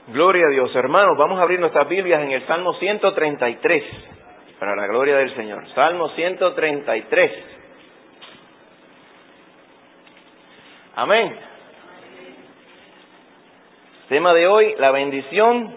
Gloria a Dios, hermanos, vamos a abrir nuestras Biblias en el Salmo 133, para la gloria del Señor. Salmo 133. Amén. Tema de hoy, la bendición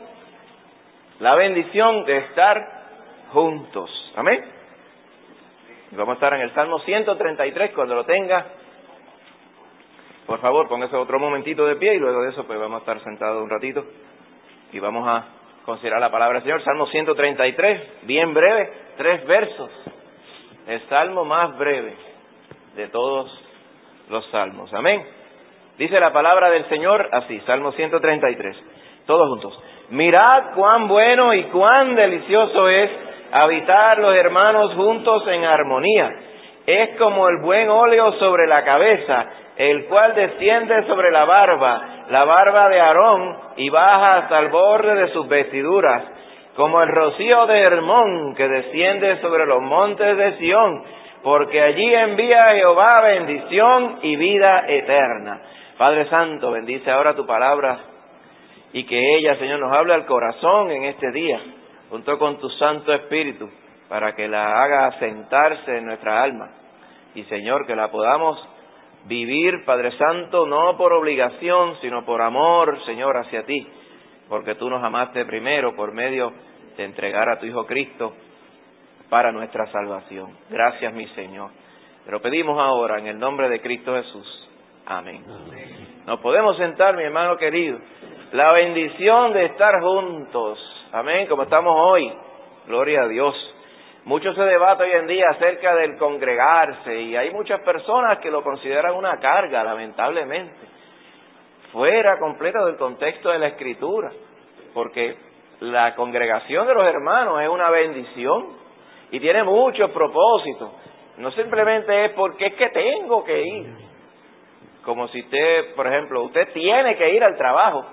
de estar juntos. Amén. Vamos a estar en el Salmo 133, cuando lo tenga. Por favor, póngase otro momentito de pie y luego de eso pues vamos a estar sentados un ratito y vamos a considerar la palabra del Señor. Salmo 133, bien breve, 3 versos. El salmo más breve de todos los salmos. Amén. Dice la palabra del Señor así, Salmo 133, todos juntos. Mirad cuán bueno y cuán delicioso es habitar los hermanos juntos en armonía. Es como el buen óleo sobre la cabeza, el cual desciende sobre la barba de Aarón, y baja hasta el borde de sus vestiduras, como el rocío de Hermón, que desciende sobre los montes de Sión, porque allí envía Jehová bendición y vida eterna. Padre Santo, bendice ahora tu palabra, y que ella, Señor, nos hable al corazón en este día, junto con tu Santo Espíritu, para que la haga asentarse en nuestra alma. Y, Señor, que la podamos vivir, Padre Santo, no por obligación, sino por amor, Señor, hacia ti, porque tú nos amaste primero por medio de entregar a tu Hijo Cristo para nuestra salvación. Gracias, mi Señor. Te lo pedimos ahora en el nombre de Cristo Jesús. Amén. Nos podemos sentar, mi hermano querido. La bendición de estar juntos. Amén, como estamos hoy. Gloria a Dios. Mucho se debate hoy en día acerca del congregarse, y hay muchas personas que lo consideran una carga, lamentablemente, fuera completo del contexto de la Escritura, porque la congregación de los hermanos es una bendición y tiene muchos propósitos. No simplemente es porque es que tengo que ir, como si usted, por ejemplo, usted tiene que ir al trabajo.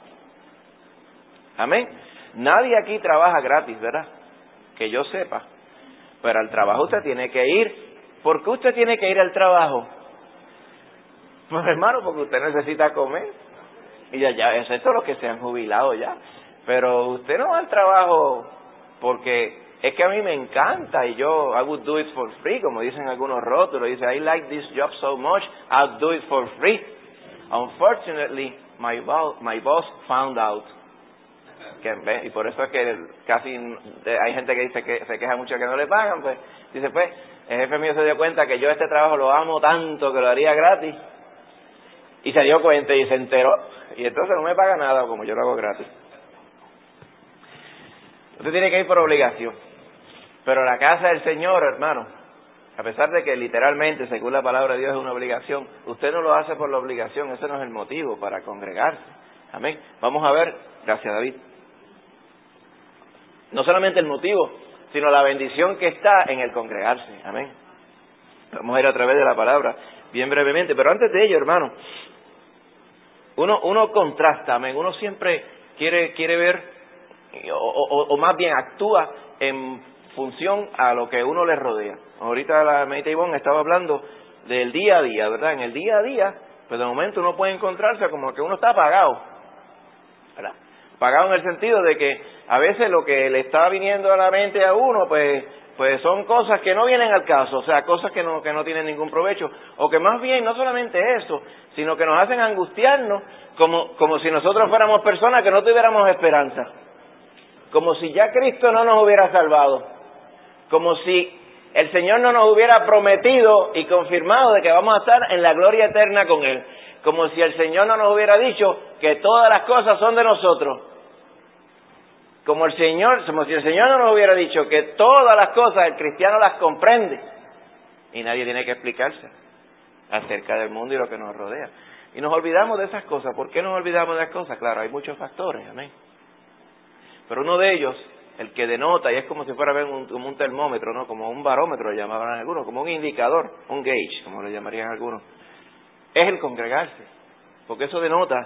Amén. Nadie aquí trabaja gratis, ¿verdad? Que yo sepa. Pero al trabajo usted tiene que ir. ¿Por qué usted tiene que ir al trabajo? Pues hermano, porque usted necesita comer. Y ya es eso los que se han jubilado ya. Pero usted no va al trabajo porque es que a mí me encanta y I would do it for free, como dicen algunos rótulos. Dice, I like this job so much, I'll do it for free. Unfortunately, my boss found out. Y por eso es que casi hay gente que dice que se queja mucho que no le pagan. Pues dice, pues el jefe mío se dio cuenta que yo este trabajo lo amo tanto que lo haría gratis, y se dio cuenta y se enteró, y entonces no me paga nada como yo lo hago gratis. Usted tiene que ir por obligación, pero la casa del Señor, hermano, a pesar de que literalmente, según la palabra de Dios, es una obligación, usted no lo hace por la obligación. Ese no es el motivo para congregarse. Amén. Vamos a ver, gracias David, no solamente el motivo, sino la bendición que está en el congregarse. Amén. Vamos a ir a través de la palabra bien brevemente, pero antes de ello, hermano, uno contrasta. Amén. Uno siempre quiere ver, o más bien actúa en función a lo que uno le rodea. Ahorita la Meita Ivonne estaba hablando del día a día, ¿verdad? En el día a día, pues de momento uno puede encontrarse como que uno está apagado, ¿verdad? Pagado en el sentido de que a veces lo que le está viniendo a la mente a uno, pues son cosas que no vienen al caso, o sea, cosas que no tienen ningún provecho, o que más bien no solamente eso, sino que nos hacen angustiarnos como si nosotros fuéramos personas que no tuviéramos esperanza, como si ya Cristo no nos hubiera salvado, como si el Señor no nos hubiera prometido y confirmado de que vamos a estar en la gloria eterna con Él, como si el Señor no nos hubiera dicho que todas las cosas son de nosotros. Como si el Señor no nos hubiera dicho que todas las cosas el cristiano las comprende y nadie tiene que explicarse acerca del mundo y lo que nos rodea. Y nos olvidamos de esas cosas. ¿Por qué nos olvidamos de esas cosas? Claro, hay muchos factores, amén. Pero uno de ellos, el que denota, y es como si fuera como un termómetro, ¿no? Como un barómetro, lo llamaban algunos, como un indicador, un gauge, como lo llamarían algunos, es el congregarse. Porque eso denota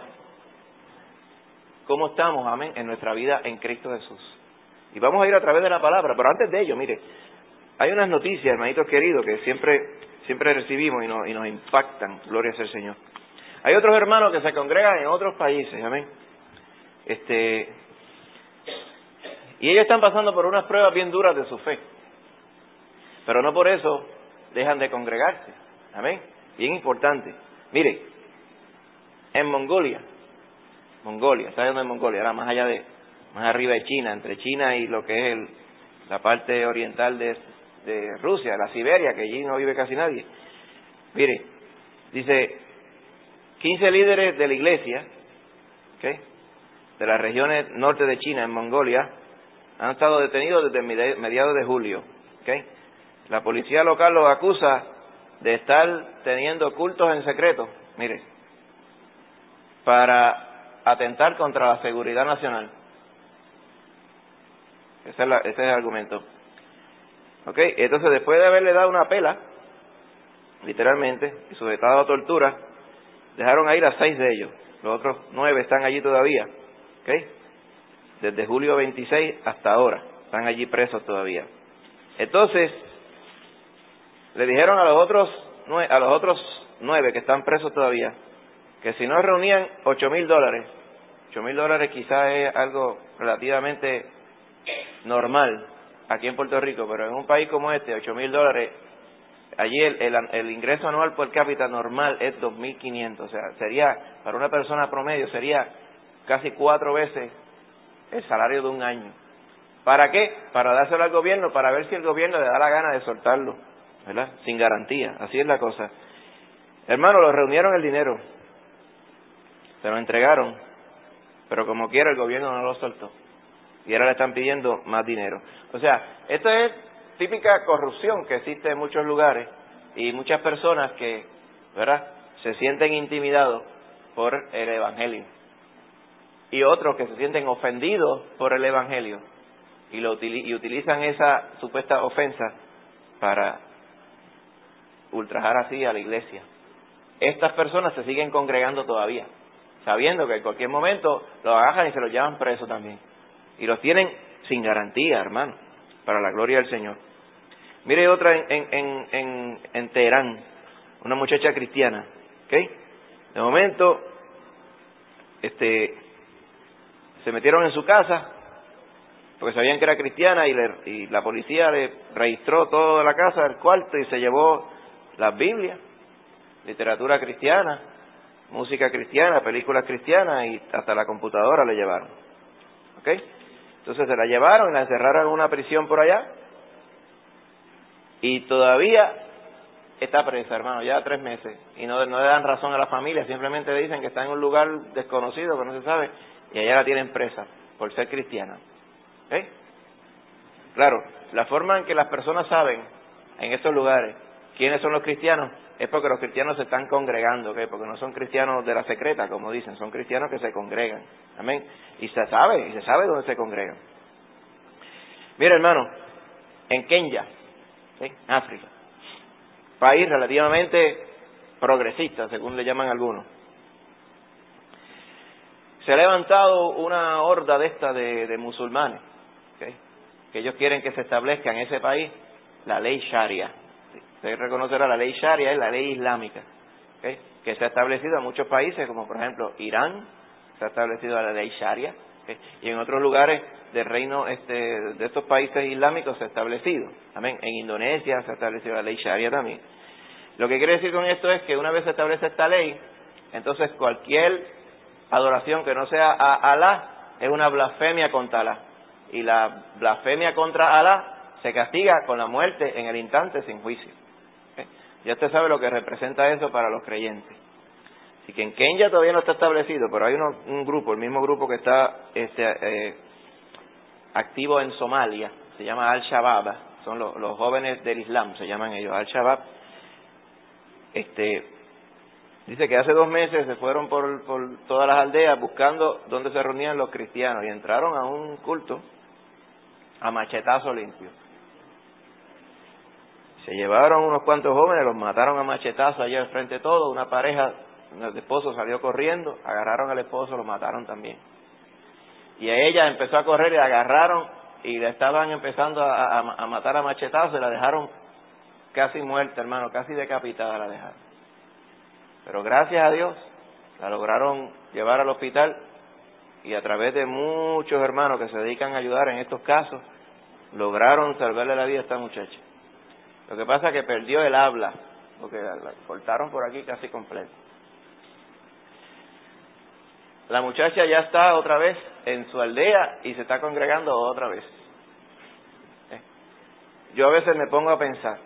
cómo estamos, amén, en nuestra vida en Cristo Jesús. Y vamos a ir a través de la palabra, pero antes de ello, mire, hay unas noticias, hermanitos queridos, que siempre recibimos y nos impactan, gloria sea al Señor. Hay otros hermanos que se congregan en otros países, amén, Y ellos están pasando por unas pruebas bien duras de su fe. Pero no por eso dejan de congregarse. Amén. Bien importante. Mire, en Mongolia, ¿sabe dónde es Mongolia? Ahora más arriba de China, entre China y lo que es la parte oriental de Rusia, la Siberia, que allí no vive casi nadie. Mire, dice, 15 líderes de la iglesia, ¿okay?, de las regiones norte de China, en Mongolia, han estado detenidos desde mediados de julio. ¿Okay? La policía local los acusa de estar teniendo cultos en secreto, mire, para atentar contra la seguridad nacional. Ese es el argumento. ¿Okay? Entonces, después de haberle dado una pela, literalmente, y sujetado a tortura, dejaron a ir a 6 de ellos. Los otros 9 están allí todavía. ¿Okay? Desde julio 26 hasta ahora. Están allí presos todavía. Entonces, le dijeron a los otros 9 que están presos todavía, que si no reunían $8,000, $8,000 quizás es algo relativamente normal aquí en Puerto Rico, pero en un país como este, $8,000, allí el ingreso anual por cápita normal es 2,500, o sea, sería, para una persona promedio, sería casi 4 veces el salario de un año. ¿Para qué? Para dárselo al gobierno, para ver si el gobierno le da la gana de soltarlo, ¿verdad? Sin garantía, así es la cosa. Hermano, lo reunieron el dinero, se lo entregaron, pero como quiera el gobierno no lo soltó. Y ahora le están pidiendo más dinero. O sea, esto es típica corrupción que existe en muchos lugares y muchas personas que, ¿verdad?, se sienten intimidados por el Evangelio. Y otros que se sienten ofendidos por el Evangelio y utilizan esa supuesta ofensa para ultrajar así a la iglesia. Estas personas se siguen congregando todavía, sabiendo que en cualquier momento los agarran y se los llevan presos también. Y los tienen sin garantía, hermano, para la gloria del Señor. Mire otra en Teherán, una muchacha cristiana, ¿ok? De momento, se metieron en su casa, porque sabían que era cristiana, y la policía le registró toda la casa, el cuarto, y se llevó las Biblias, literatura cristiana, música cristiana, películas cristianas, y hasta la computadora le llevaron. ¿Ok? Entonces se la llevaron y la encerraron en una prisión por allá, y todavía está presa, hermano, ya 3 meses, y no le dan razón a la familia, simplemente dicen que está en un lugar desconocido, que no se sabe, y allá la tienen presa, por ser cristiana. ¿Okay? Claro, la forma en que las personas saben en estos lugares quiénes son los cristianos es porque los cristianos se están congregando, ¿okay? Porque no son cristianos de la secreta, como dicen, son cristianos que se congregan. Amén. Y se sabe dónde se congregan. Mira, hermano, en Kenia, ¿sí?, África, país relativamente progresista, según le llaman algunos, se ha levantado una horda de musulmanes, ¿okay?, que ellos quieren que se establezca en ese país la ley Sharia. Se reconocerá la ley Sharia, es la ley islámica, ¿okay?, que se ha establecido en muchos países, como por ejemplo Irán, se ha establecido la ley Sharia, ¿okay?, y en otros lugares del reino de estos países islámicos se ha establecido. Amén. En Indonesia se ha establecido la ley Sharia también. Lo que quiere decir con esto es que una vez se establece esta ley, entonces cualquier adoración que no sea a Alá es una blasfemia contra Alá. Y la blasfemia contra Alá se castiga con la muerte en el instante sin juicio. ¿Okay? Ya usted sabe lo que representa eso para los creyentes. Así que en Kenia todavía no está establecido, pero hay un grupo, el mismo grupo que está activo en Somalia, se llama Al-Shabaab, son los jóvenes del Islam, se llaman ellos, Al-Shabaab. Dice que hace 2 meses se fueron por todas las aldeas buscando dónde se reunían los cristianos y entraron a un culto a machetazo limpio. Se llevaron unos cuantos jóvenes, los mataron a machetazo allá al frente de todo. Una pareja, el esposo salió corriendo, agarraron al esposo, lo mataron también. Y a ella empezó a correr y la agarraron y le estaban empezando a matar a machetazo y la dejaron casi muerta, hermano, casi decapitada la dejaron. Pero gracias a Dios la lograron llevar al hospital y a través de muchos hermanos que se dedican a ayudar en estos casos, lograron salvarle la vida a esta muchacha. Lo que pasa es que perdió el habla, porque la cortaron por aquí casi completo. La muchacha ya está otra vez en su aldea y se está congregando otra vez. Yo a veces me pongo a pensar,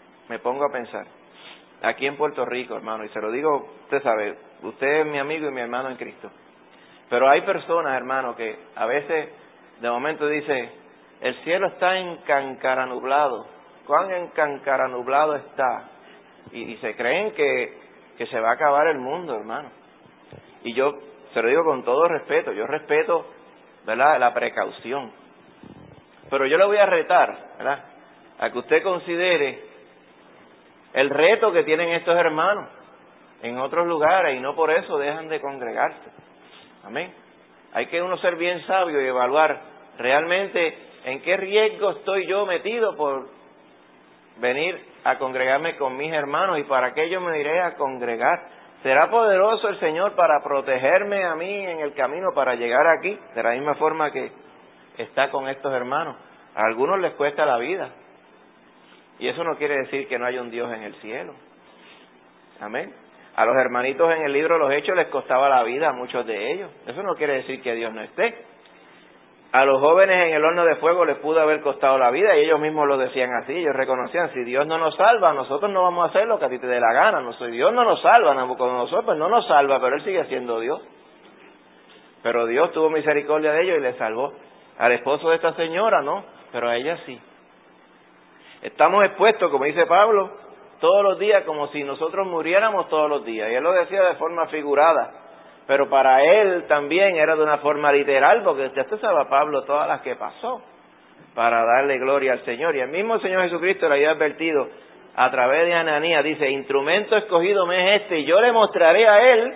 aquí en Puerto Rico, hermano, y se lo digo, usted sabe, usted es mi amigo y mi hermano en Cristo, pero hay personas, hermano, que a veces de momento dice, el cielo está encancaranublado. ¿Cuán encancaranublado está? Y se creen que se va a acabar el mundo, hermano. Y yo se lo digo con todo respeto, yo respeto, ¿verdad?, la precaución. Pero yo le voy a retar, ¿verdad?, a que usted considere el reto que tienen estos hermanos en otros lugares y no por eso dejan de congregarse. Amén. Hay que uno ser bien sabio y evaluar realmente en qué riesgo estoy yo metido por venir a congregarme con mis hermanos y para qué yo me iré a congregar. ¿Será poderoso el Señor para protegerme a mí en el camino para llegar aquí? De la misma forma que está con estos hermanos. A algunos les cuesta la vida. Y eso no quiere decir que no haya un Dios en el cielo. Amén. A los hermanitos en el libro de los Hechos les costaba la vida a muchos de ellos. Eso no quiere decir que Dios no esté. A los jóvenes en el horno de fuego les pudo haber costado la vida y ellos mismos lo decían así. Ellos reconocían, si Dios no nos salva, nosotros no vamos a hacer lo que a ti te dé la gana. No, si Dios no nos salva, Nabucodonosor pues no nos salva, pero Él sigue siendo Dios. Pero Dios tuvo misericordia de ellos y les salvó. Al esposo de esta señora no, pero a ella sí. Estamos expuestos, como dice Pablo, todos los días como si nosotros muriéramos todos los días. Y él lo decía de forma figurada, pero para él también era de una forma literal, porque usted sabe, Pablo, todas las que pasó para darle gloria al Señor. Y el mismo Señor Jesucristo le había advertido a través de Ananías, dice, instrumento escogido me es este, y yo le mostraré a él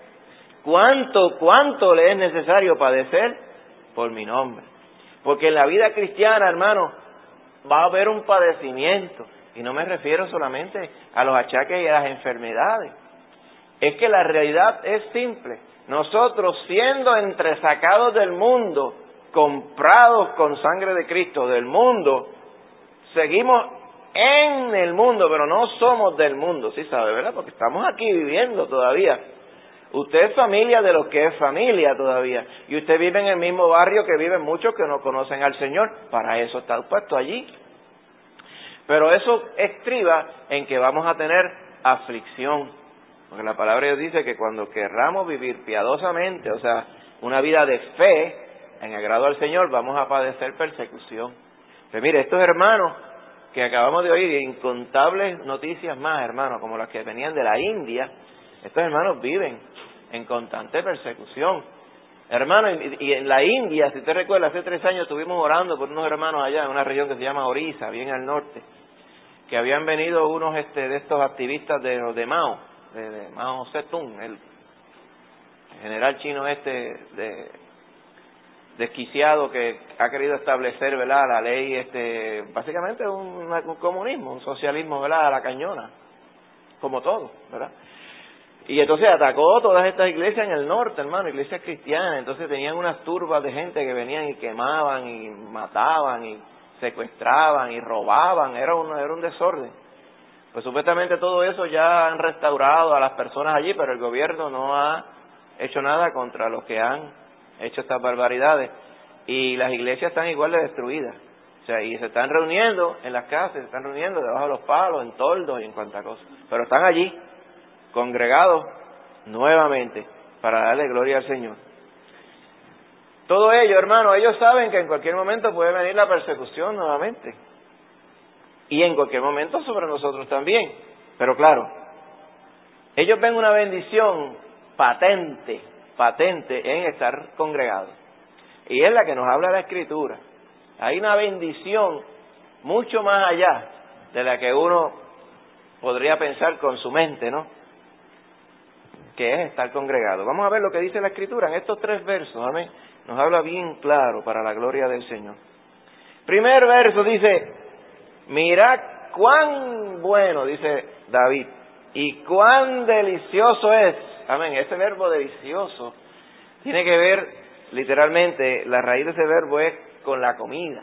cuánto le es necesario padecer por mi nombre. Porque en la vida cristiana, hermano, va a haber un padecimiento, y no me refiero solamente a los achaques y a las enfermedades. Es que la realidad es simple. Nosotros, siendo entresacados del mundo, comprados con sangre de Cristo del mundo, seguimos en el mundo, pero no somos del mundo, ¿sí sabe, verdad? Porque estamos aquí viviendo todavía. Usted es familia de los que es familia todavía. Y usted vive en el mismo barrio que viven muchos que no conocen al Señor. Para eso está puesto allí. Pero eso estriba en que vamos a tener aflicción. Porque la palabra de Dios dice que cuando querramos vivir piadosamente, o sea, una vida de fe, en agrado al Señor, vamos a padecer persecución. Pues mire, estos hermanos que acabamos de oír, incontables noticias más, hermanos, como las que venían de la India, estos hermanos viven en constante persecución. Hermano, y en la India, si usted recuerda, hace 3 años estuvimos orando por unos hermanos allá en una región que se llama Orissa, bien al norte, que habían venido unos de estos activistas de Mao, de Mao Zedong, el general chino desquiciado que ha querido establecer, ¿verdad?, la ley, básicamente un comunismo, un socialismo, ¿verdad?, a la cañona, como todo, ¿verdad? Y entonces atacó todas estas iglesias en el norte, hermano, iglesias cristianas. Entonces tenían unas turbas de gente que venían y quemaban y mataban y secuestraban y robaban. Era un desorden. Pues supuestamente todo eso ya han restaurado a las personas allí, pero el gobierno no ha hecho nada contra los que han hecho estas barbaridades. Y las iglesias están igual de destruidas. O sea, y se están reuniendo en las casas, se están reuniendo debajo de los palos, en toldos y en cuantas cosas. Pero están allí, congregados nuevamente para darle gloria al Señor. Todo ello, hermano, ellos saben que en cualquier momento puede venir la persecución nuevamente. Y en cualquier momento sobre nosotros también. Pero claro, ellos ven una bendición patente en estar congregados. Y es la que nos habla la Escritura. Hay una bendición mucho más allá de la que uno podría pensar con su mente, ¿no?, que es estar congregado. Vamos a ver lo que dice la Escritura en estos 3 versos, amén. Nos habla bien claro para la gloria del Señor. Primer verso dice, mirad cuán bueno, dice David, y cuán delicioso es, amén. Ese verbo delicioso tiene que ver literalmente, la raíz de ese verbo es con la comida.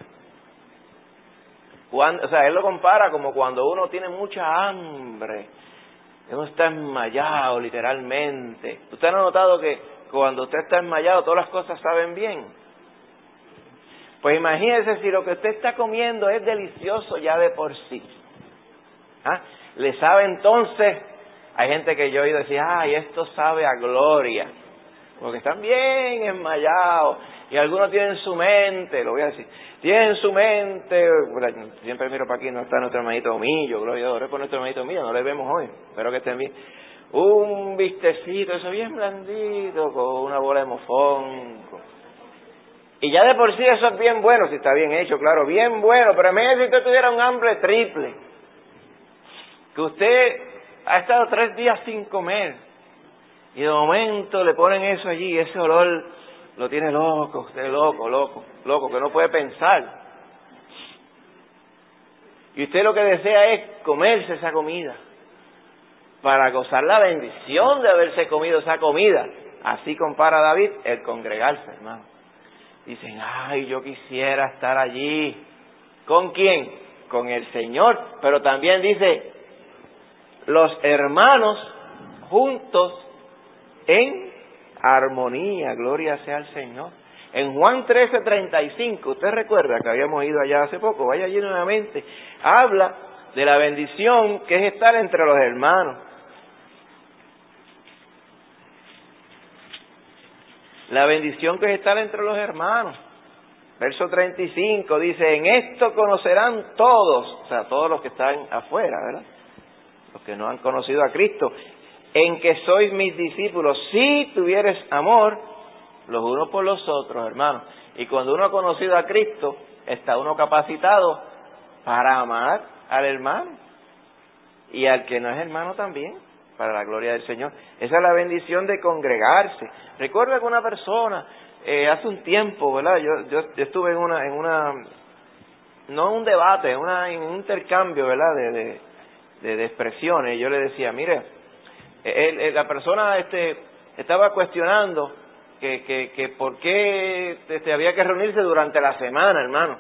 O sea, él lo compara como cuando uno tiene mucha hambre, uno está enmayado literalmente. ¿Usted no ha notado que cuando usted está enmayado todas las cosas saben bien? Pues imagínese si lo que usted está comiendo es delicioso ya de por sí. ¿Ah? Le sabe entonces, hay gente que yo he oído decir, ay, esto sabe a gloria, porque están bien enmayados, y algunos tienen su mente, lo voy a decir, tienen su mente, siempre miro para aquí, no está nuestro hermanito Omillo, gloria a Dios, por nuestro hermanito Omillo, no le vemos hoy, espero que estén bien, un bistecito, eso bien blandito, con una bola de mofongo, y ya de por sí eso es bien bueno, si está bien hecho, claro, bien bueno, pero imagínese si usted tuviera un hambre triple, que usted ha estado 3 días sin comer, y de momento le ponen eso allí, ese olor lo tiene loco, usted loco, que no puede pensar. Y usted lo que desea es comerse esa comida, para gozar la bendición de haberse comido esa comida. Así compara David el congregarse, hermano. Dicen, ay, yo quisiera estar allí. ¿Con quién? Con el Señor. Pero también dice, los hermanos juntos en armonía, gloria sea al Señor. En Juan 13:35, usted recuerda que habíamos ido allá hace poco, vaya allí nuevamente, habla de la bendición que es estar entre los hermanos. La bendición que es estar entre los hermanos. Verso 35 dice, en esto conocerán todos, o sea, todos los que están afuera, ¿verdad? Los que no han conocido a Cristo, en que sois mis discípulos, si tuvieres amor los unos por los otros, hermanos. Y cuando uno ha conocido a Cristo, está uno capacitado para amar al hermano y al que no es hermano también, para la gloria del Señor. Esa es la bendición de congregarse. Recuerdo que una persona hace un tiempo, ¿verdad? Yo estuve en una no un debate, en un intercambio, ¿verdad? De expresiones. Yo le decía, mire, la persona estaba cuestionando que por qué había que reunirse durante la semana, hermano.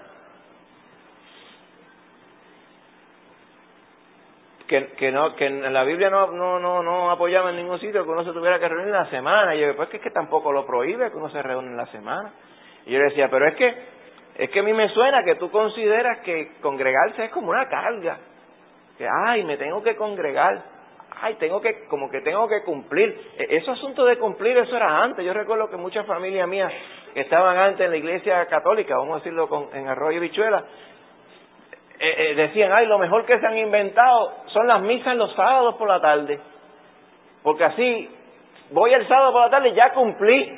Que en la Biblia no apoyaba en ningún sitio que uno se tuviera que reunir en la semana. Y yo, pues es que tampoco lo prohíbe que uno se reúne en la semana. Y yo le decía, pero es que a mí me suena que tú consideras que congregarse es como una carga. Que, ay, me tengo que congregar. Ay, tengo que cumplir. Ese asunto de cumplir, eso era antes. Yo recuerdo que muchas familias mías que estaban antes en la iglesia católica, vamos a decirlo en arroz y habichuela, decían, ay, lo mejor que se han inventado son las misas los sábados por la tarde. Porque así, voy el sábado por la tarde y ya cumplí.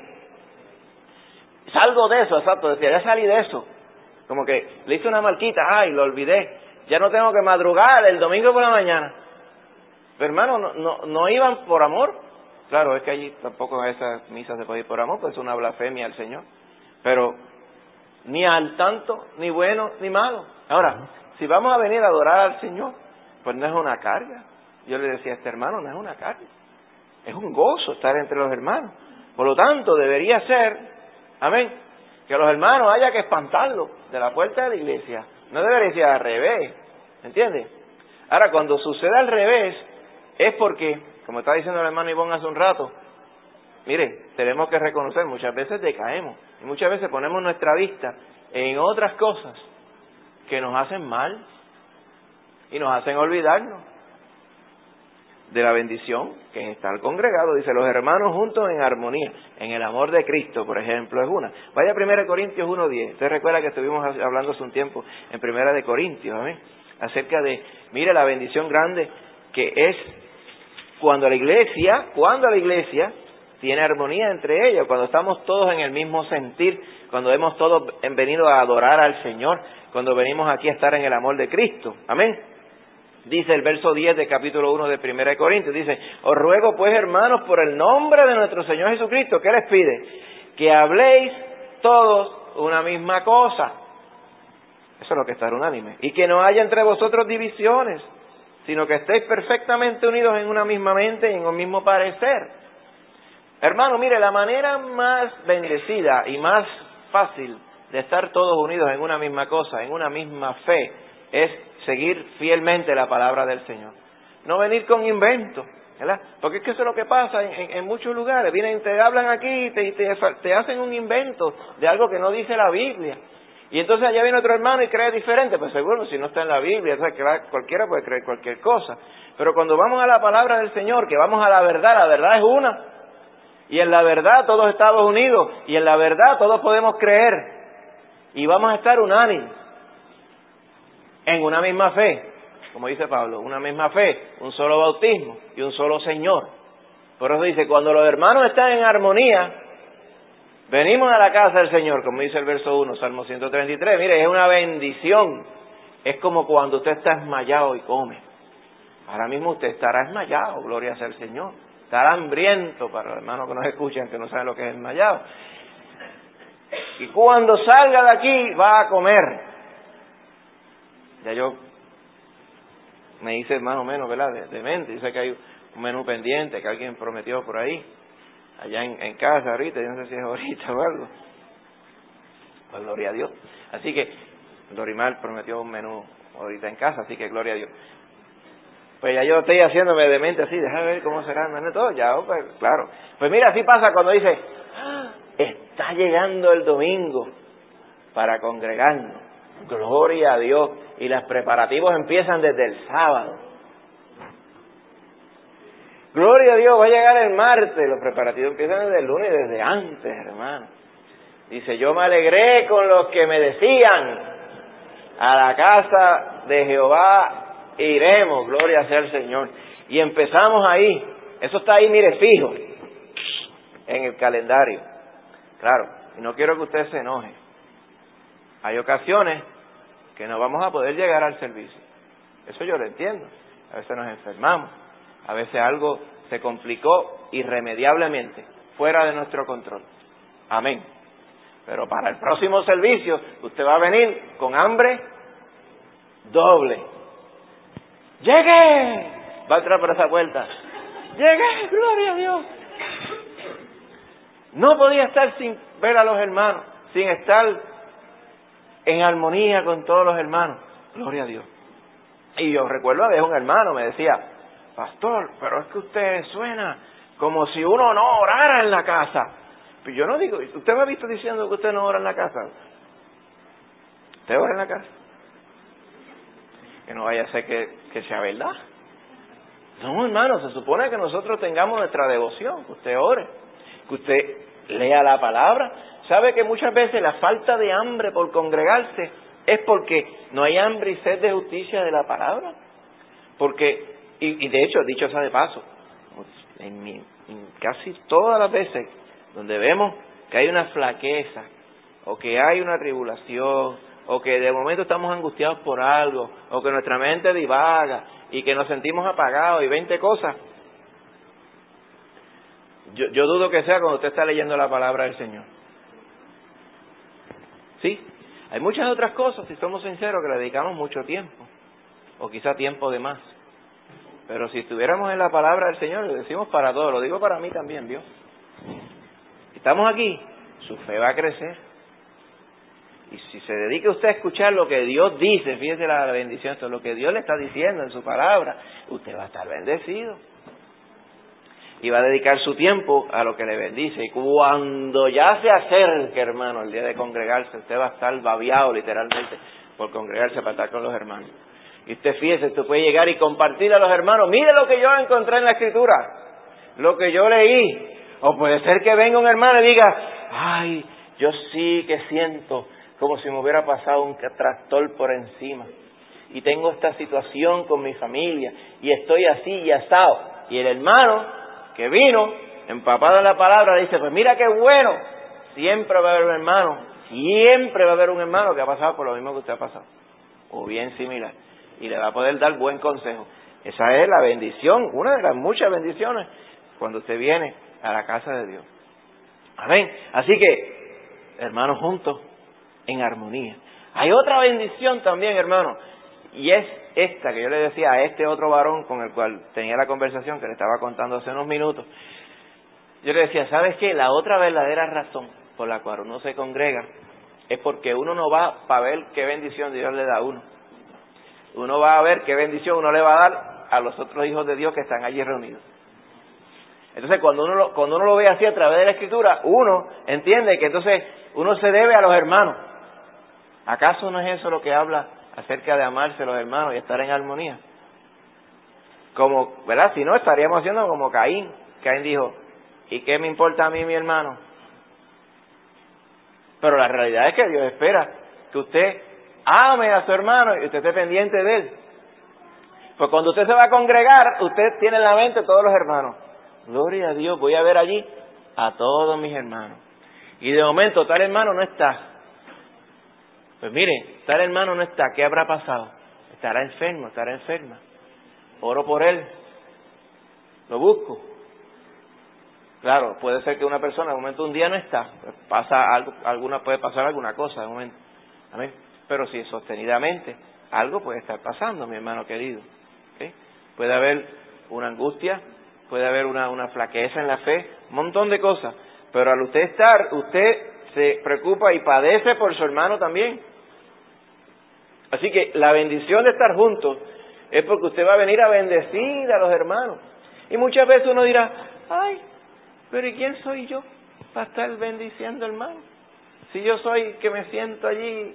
Salgo de eso, exacto, decía, ya salí de eso. Como que le hice una marquita, ay, lo olvidé. Ya no tengo que madrugar el domingo por la mañana. Pero hermano, no iban por amor. Claro, es que allí tampoco a esas misas se puede ir por amor, pues es una blasfemia al Señor. Pero ni al tanto, ni bueno, ni malo. Ahora, si vamos a venir a adorar al Señor, pues no es una carga. Yo le decía a este hermano, no es una carga. Es un gozo estar entre los hermanos. Por lo tanto, debería ser, amén, que a los hermanos haya que espantarlos de la puerta de la iglesia. No debería ser al revés, ¿entiende? Ahora, cuando sucede al revés, es porque, como está diciendo el hermano Ivón hace un rato, mire, tenemos que reconocer, muchas veces decaemos, y muchas veces ponemos nuestra vista en otras cosas que nos hacen mal, y nos hacen olvidarnos de la bendición que es estar congregado. Dice, los hermanos juntos en armonía, en el amor de Cristo, por ejemplo, es una. Vaya a 1 Corintios 1:10. Usted recuerda que estuvimos hablando hace un tiempo en 1 Corintios, ¿amén? Acerca de, mire, la bendición grande que es cuando la iglesia tiene armonía entre ellos, cuando estamos todos en el mismo sentir, cuando hemos todos venido a adorar al Señor, cuando venimos aquí a estar en el amor de Cristo, amén. Dice el verso 10 del capítulo 1 de 1 Corintios, dice, os ruego pues hermanos por el nombre de nuestro Señor Jesucristo, ¿qué les pide? Que habléis todos una misma cosa. Eso es lo que está unánime. Y que no haya entre vosotros divisiones, sino que estéis perfectamente unidos en una misma mente y en un mismo parecer. Hermano, mire, la manera más bendecida y más fácil de estar todos unidos en una misma cosa, en una misma fe, es seguir fielmente la palabra del Señor. No venir con inventos, ¿verdad? Porque es que eso es lo que pasa en muchos lugares. Vienen, te hablan aquí y te hacen un invento de algo que no dice la Biblia. Y entonces allá viene otro hermano y cree diferente. Pues seguro, si no está en la Biblia, o sea, que cualquiera puede creer cualquier cosa. Pero cuando vamos a la palabra del Señor, que vamos a la verdad es una. Y en la verdad todos estamos unidos. Y en la verdad todos podemos creer. Y vamos a estar unánimes. En una misma fe. Como dice Pablo, una misma fe, un solo bautismo y un solo Señor. Por eso dice, cuando los hermanos están en armonía, venimos a la casa del Señor, como dice el verso 1, Salmo 133. Mire, es una bendición. Es como cuando usted está desmayado y come. Ahora mismo usted estará desmayado, gloria sea al Señor. Estará hambriento, para los hermanos que nos escuchan, que no saben lo que es desmayado. Y cuando salga de aquí, va a comer. Ya yo me hice más o menos, ¿verdad?, de mente. Yo sé que hay un menú pendiente que alguien prometió por ahí, allá en casa ahorita, yo no sé si es ahorita o algo. Pues gloria a Dios. Así que Dorimar prometió un menú ahorita en casa, así que gloria a Dios. Pues ya yo estoy haciéndome de mente así, déjame ver cómo será el menú y todo, ya, pues claro. Pues mira, así pasa cuando dice, está llegando el domingo para congregarnos. Gloria a Dios. Y los preparativos empiezan desde el sábado. Gloria a Dios, va a llegar el martes. Los preparativos empiezan desde el lunes, desde antes, hermano. Dice, yo me alegré con los que me decían, a la casa de Jehová iremos, gloria sea el Señor. Y empezamos ahí. Eso está ahí, mire, fijo, en el calendario. Claro, y no quiero que usted se enoje. Hay ocasiones que no vamos a poder llegar al servicio. Eso yo lo entiendo. A veces nos enfermamos. A veces algo se complicó irremediablemente, fuera de nuestro control. Amén. Pero para el próximo servicio, usted va a venir con hambre doble. ¡Llegué! Va a entrar por esa puerta. ¡Llegué! ¡Gloria a Dios! No podía estar sin ver a los hermanos, sin estar en armonía con todos los hermanos. Gloria a Dios. Y yo recuerdo a veces un hermano me decía, pastor, pero es que usted suena como si uno no orara en la casa. Pero yo no digo, ¿usted me ha visto diciendo que usted no ora en la casa? ¿Usted ora en la casa? Que no vaya a ser que sea verdad. No, hermano, se supone que nosotros tengamos nuestra devoción, que usted ore, que usted lea la palabra. ¿Sabe que muchas veces la falta de hambre por congregarse es porque no hay hambre y sed de justicia de la palabra? Porque, y de hecho, dicho sea de paso, en casi todas las veces donde vemos que hay una flaqueza, o que hay una tribulación, o que de momento estamos angustiados por algo, o que nuestra mente divaga, y que nos sentimos apagados y 20 cosas, yo dudo que sea cuando usted está leyendo la palabra del Señor. Sí, hay muchas otras cosas, si somos sinceros, que le dedicamos mucho tiempo, o quizá tiempo de más. Pero si estuviéramos en la palabra del Señor, lo decimos para todos, lo digo para mí también, Dios. Estamos aquí, su fe va a crecer. Y si se dedica usted a escuchar lo que Dios dice, fíjese la bendición, esto es lo que Dios le está diciendo en su palabra, usted va a estar bendecido. Y va a dedicar su tiempo a lo que le bendice. Y cuando ya se acerque, hermano, el día de congregarse, usted va a estar babiado literalmente por congregarse para estar con los hermanos. Y usted fíjese, usted puede llegar y compartir a los hermanos. Mire lo que yo encontré en la Escritura, lo que yo leí. O puede ser que venga un hermano y diga, ay, yo sí que siento como si me hubiera pasado un tractor por encima. Y tengo esta situación con mi familia. Y estoy así y asado. Y el hermano que vino, empapado en la palabra, dice, pues mira qué bueno, siempre va a haber un hermano, siempre va a haber un hermano que ha pasado por lo mismo que usted ha pasado, o bien similar, y le va a poder dar buen consejo. Esa es la bendición, una de las muchas bendiciones, cuando usted viene a la casa de Dios. Amén. Así que, hermanos, juntos, en armonía. Hay otra bendición también, hermano, y es esta que yo le decía a este otro varón con el cual tenía la conversación, que le estaba contando hace unos minutos. Yo le decía, ¿sabes qué? La otra verdadera razón por la cual uno se congrega es porque uno no va para ver qué bendición Dios le da a uno. Uno va a ver qué bendición uno le va a dar a los otros hijos de Dios que están allí reunidos. Entonces, cuando uno lo ve así a través de la Escritura, uno entiende que entonces uno se debe a los hermanos. ¿Acaso no es eso lo que habla acerca de amarse los hermanos y estar en armonía? Como, ¿verdad? Si no, estaríamos haciendo como Caín. Caín dijo, ¿y qué me importa a mí mi hermano? Pero la realidad es que Dios espera que usted ame a su hermano y usted esté pendiente de él. Pues cuando usted se va a congregar, usted tiene en la mente todos los hermanos. Gloria a Dios, voy a ver allí a todos mis hermanos. Y de momento tal hermano no está. Pues mire, tal hermano no está, ¿qué habrá pasado? Estará enfermo, estará enferma. Oro por él, lo busco. Claro, puede ser que una persona de momento un día no está, pues pasa algo, puede pasar alguna cosa de momento. Amén. Pero si sostenidamente algo puede estar pasando, mi hermano querido. ¿Okay? Puede haber una angustia, puede haber una flaqueza en la fe, un montón de cosas. Pero al usted se preocupa y padece por su hermano también. Así que la bendición de estar juntos es porque usted va a venir a bendecir a los hermanos. Y muchas veces uno dirá, ay, pero ¿y quién soy yo para estar bendiciendo hermano? Si yo soy que me siento allí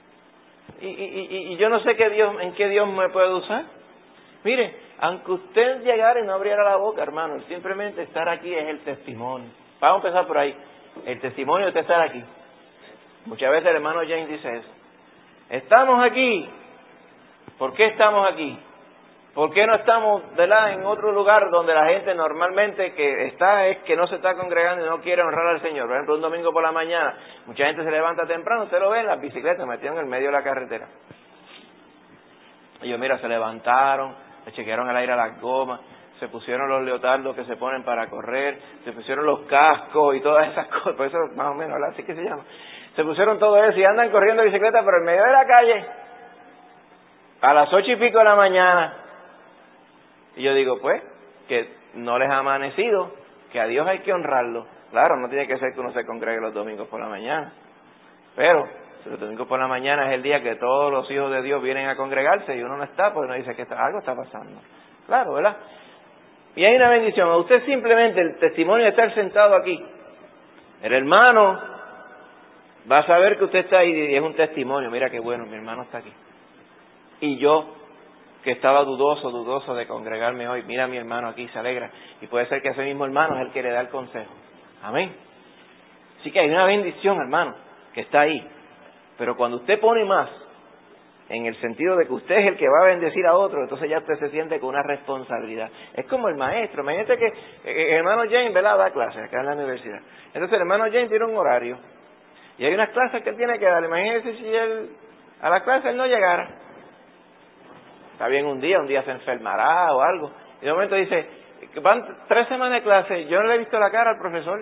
y yo no sé en qué Dios me puede usar. Mire, aunque usted llegara y no abriera la boca, hermano, simplemente estar aquí es el testimonio. Vamos a empezar por ahí. El testimonio de usted estar aquí. Muchas veces el hermano James dice eso. Estamos aquí. ¿Por qué estamos aquí? ¿Por qué no estamos en otro lugar donde la gente normalmente que está es que no se está congregando y no quiere honrar al Señor? Por ejemplo, un domingo por la mañana, mucha gente se levanta temprano, usted lo ve en las bicicletas metidas en el medio de la carretera. Ellos, mira, se levantaron, le chequearon el aire a las gomas, se pusieron los leotardos que se ponen para correr, se pusieron los cascos y todas esas cosas, por eso más o menos, ¿verdad? Así que se llama. Se pusieron todo eso y andan corriendo bicicleta por el medio de la calle a las 8:00 de la mañana. Y yo digo, pues, que no les ha amanecido, que a Dios hay que honrarlo. Claro, no tiene que ser que uno se congregue los domingos por la mañana. Pero, si los domingos por la mañana es el día que todos los hijos de Dios vienen a congregarse y uno no está, pues uno dice que algo está pasando. Claro, ¿verdad? Y hay una bendición. A usted simplemente el testimonio de estar sentado aquí. El hermano va a saber que usted está ahí y es un testimonio. Mira qué bueno, mi hermano está aquí. Y yo, que estaba dudoso de congregarme hoy, mira a mi hermano aquí, se alegra. Y puede ser que ese mismo hermano es el que le da el consejo. Amén. Así que hay una bendición, hermano, que está ahí. Pero cuando usted pone más, en el sentido de que usted es el que va a bendecir a otro, entonces ya usted se siente con una responsabilidad. Es como el maestro. Imagínate que el hermano James, ¿verdad?, da clases acá en la universidad. Entonces el hermano James tiene un horario. Y hay unas clases que él tiene que dar. Imagínese si a la clase él no llegara. Está bien un día se enfermará o algo. Y de momento dice, van 3 semanas de clase, yo no le he visto la cara al profesor.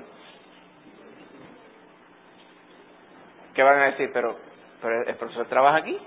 ¿Qué van a decir? Pero el profesor trabaja aquí.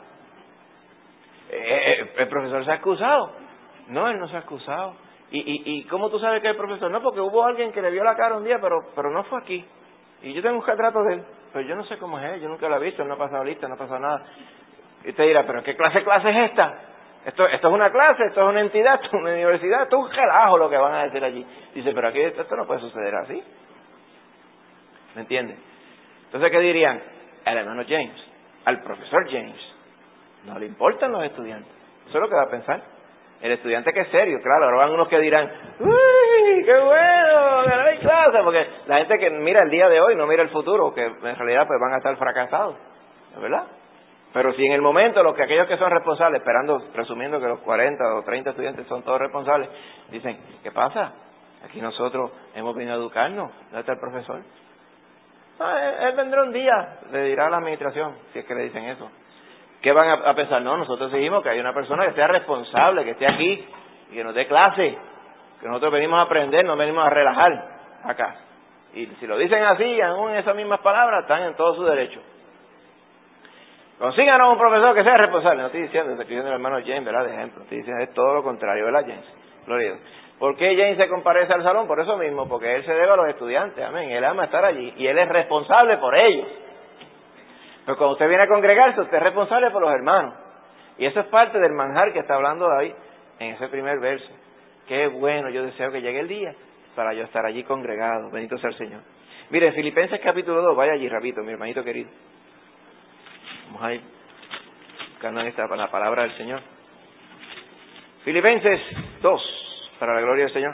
El profesor se ha excusado. No, él no se ha excusado. ¿Y cómo tú sabes que es el profesor? No, porque hubo alguien que le vio la cara un día, pero no fue aquí. Y yo tengo un retrato de él, pero yo no sé cómo es él, yo nunca lo he visto, él no ha pasado lista, no ha pasado nada. Y usted dirá, ¿pero qué clase es esta? Esto es una clase, esto es una entidad, esto es una universidad, esto es un relajo lo que van a decir allí. Dice, pero aquí esto no puede suceder así. ¿Me entiende? Entonces, ¿qué dirían? Al hermano James, al profesor James, no le importan los estudiantes. Eso es lo que va a pensar. El estudiante que es serio, claro, ahora van unos que dirán, ¡uy, qué bueno! ¡Que no hay clase! Porque la gente que mira el día de hoy no mira el futuro, que en realidad pues van a estar fracasados, ¿verdad? Pero si en el momento aquellos que son responsables, presumiendo que los 40 o 30 estudiantes son todos responsables, dicen, ¿qué pasa? Aquí nosotros hemos venido a educarnos, ¿dónde está el profesor? Él vendrá un día, le dirá a la administración, si es que le dicen eso. ¿Qué van a pensar? No, nosotros decimos que hay una persona que sea responsable, que esté aquí y que nos dé clase, que nosotros venimos a aprender, no venimos a relajar acá. Y si lo dicen así, aún esas mismas palabras, están en todo su derecho. Consíganos un profesor que sea responsable. No estoy diciendo el hermano James, ¿verdad? De ejemplo. Estoy diciendo es todo lo contrario, ¿verdad, James? Gloria a Dios. ¿Por qué James se comparece al salón? Por eso mismo, porque él se debe a los estudiantes, amén. Él ama estar allí y él es responsable por ellos. Pero cuando usted viene a congregarse, usted es responsable por los hermanos. Y eso es parte del manjar que está hablando David en ese primer verso. Qué bueno, yo deseo que llegue el día para yo estar allí congregado. Bendito sea el Señor. Mire, Filipenses capítulo 2, vaya allí rapidito, mi hermanito querido. Vamos a ir buscando la palabra del Señor. Filipenses 2, para la gloria del Señor.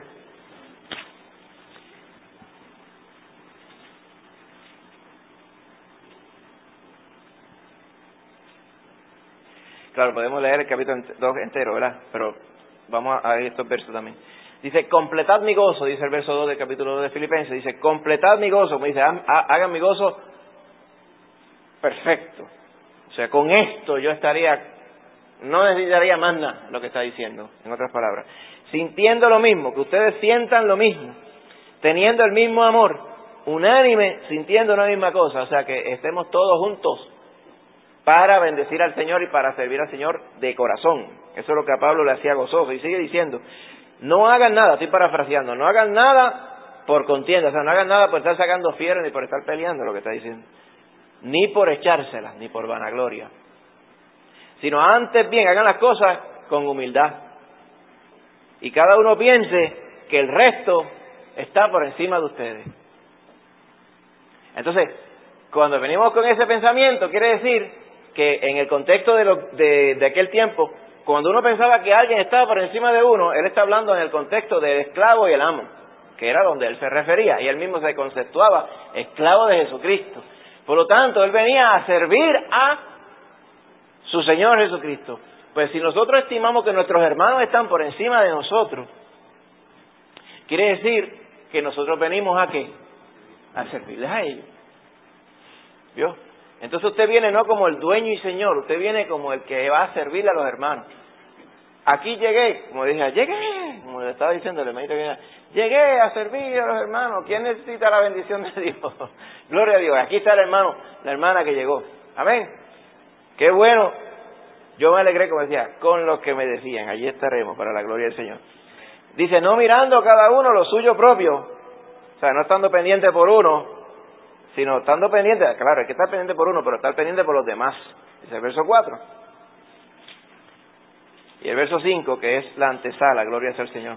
Claro, podemos leer el capítulo 2 entero, ¿verdad? Pero vamos a ver estos versos también. Dice, completad mi gozo, dice el verso 2 del capítulo 2 de Filipenses. Dice, completad mi gozo, me dice, hagan mi gozo perfecto. O sea, con esto yo no necesitaría más nada, lo que está diciendo, en otras palabras. Sintiendo lo mismo, que ustedes sientan lo mismo, teniendo el mismo amor, unánime, sintiendo una misma cosa. O sea, que estemos todos juntos para bendecir al Señor y para servir al Señor de corazón. Eso es lo que a Pablo le hacía gozoso. Y sigue diciendo, no hagan nada, estoy parafraseando, no hagan nada por contienda, o sea, no hagan nada por estar sacando fieras ni por estar peleando, lo que está diciendo, ni por echárselas, ni por vanagloria, sino antes bien, hagan las cosas con humildad. Y cada uno piense que el resto está por encima de ustedes. Entonces, cuando venimos con ese pensamiento, quiere decir que en el contexto de aquel tiempo, cuando uno pensaba que alguien estaba por encima de uno, él está hablando en el contexto del esclavo y el amo, que era donde él se refería, y él mismo se conceptuaba esclavo de Jesucristo. Por lo tanto, él venía a servir a su Señor Jesucristo. Pues si nosotros estimamos que nuestros hermanos están por encima de nosotros, quiere decir que nosotros venimos ¿a qué? A servirles a ellos. ¿Vio? Entonces usted viene no como el dueño y señor, usted viene como el que va a servirle a los hermanos. Aquí llegué, como dije, llegué, como le estaba diciendo el hermanito, llegué a servir a los hermanos. ¿Quién necesita la bendición de Dios? Gloria a Dios. Aquí está el hermano, la hermana que llegó. Amén. Qué bueno. Yo me alegré, como decía, con los que me decían, allí estaremos para la gloria del Señor. Dice, no mirando cada uno lo suyo propio, o sea, no estando pendiente por uno, sino estando pendiente, claro, hay que estar pendiente por uno, pero estar pendiente por los demás. Dice el verso 4. Y el verso 5, que es la antesala, gloria sea al Señor,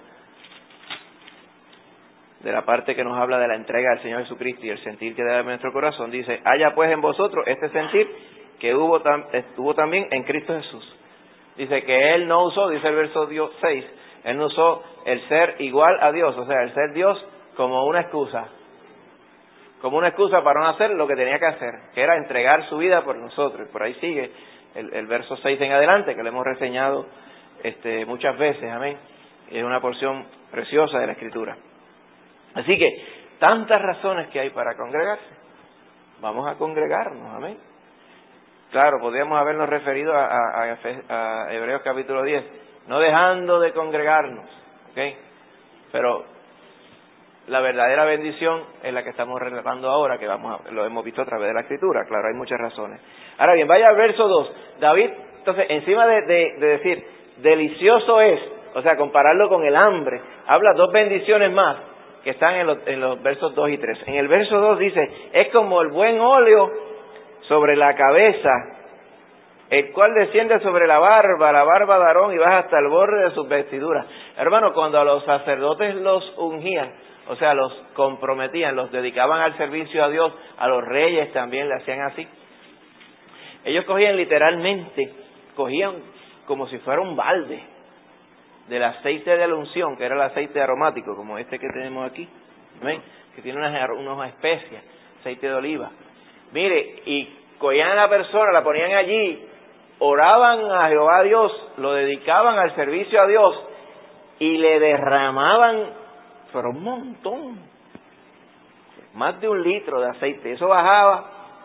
de la parte que nos habla de la entrega al Señor Jesucristo y el sentir que debe haber en nuestro corazón, dice, haya pues en vosotros este sentir que estuvo también en Cristo Jesús. Dice que Él no usó, dice el verso 6, Él no usó el ser igual a Dios, o sea, el ser Dios como una excusa para no hacer lo que tenía que hacer, que era entregar su vida por nosotros. Por ahí sigue el verso 6 en adelante, que lo hemos reseñado muchas veces, amén. Es una porción preciosa de la Escritura. Así que, tantas razones que hay para congregarse. Vamos a congregarnos, amén. Claro, podríamos habernos referido a Hebreos capítulo 10, no dejando de congregarnos, ¿ok? Pero la verdadera bendición es la que estamos relatando ahora, que lo hemos visto a través de la Escritura. Claro, hay muchas razones. Ahora bien, vaya al verso 2. David, entonces, encima de decir, delicioso es, o sea, compararlo con el hambre, habla dos bendiciones más que están en los versos 2 y 3. En el verso 2 dice, es como el buen óleo sobre la cabeza, el cual desciende sobre la barba de Aarón y baja hasta el borde de sus vestiduras. Hermano, cuando a los sacerdotes los ungían, o sea, los comprometían, los dedicaban al servicio a Dios, a los reyes también le hacían así. Ellos literalmente cogían como si fuera un balde del aceite de la unción, que era el aceite aromático, como este que tenemos aquí, ¿ven? Que tiene unas especias, aceite de oliva. Mire, y cogían a la persona, la ponían allí, oraban a Jehová Dios, lo dedicaban al servicio a Dios y le derramaban, pero un montón, más de 1 litro de aceite. Eso bajaba,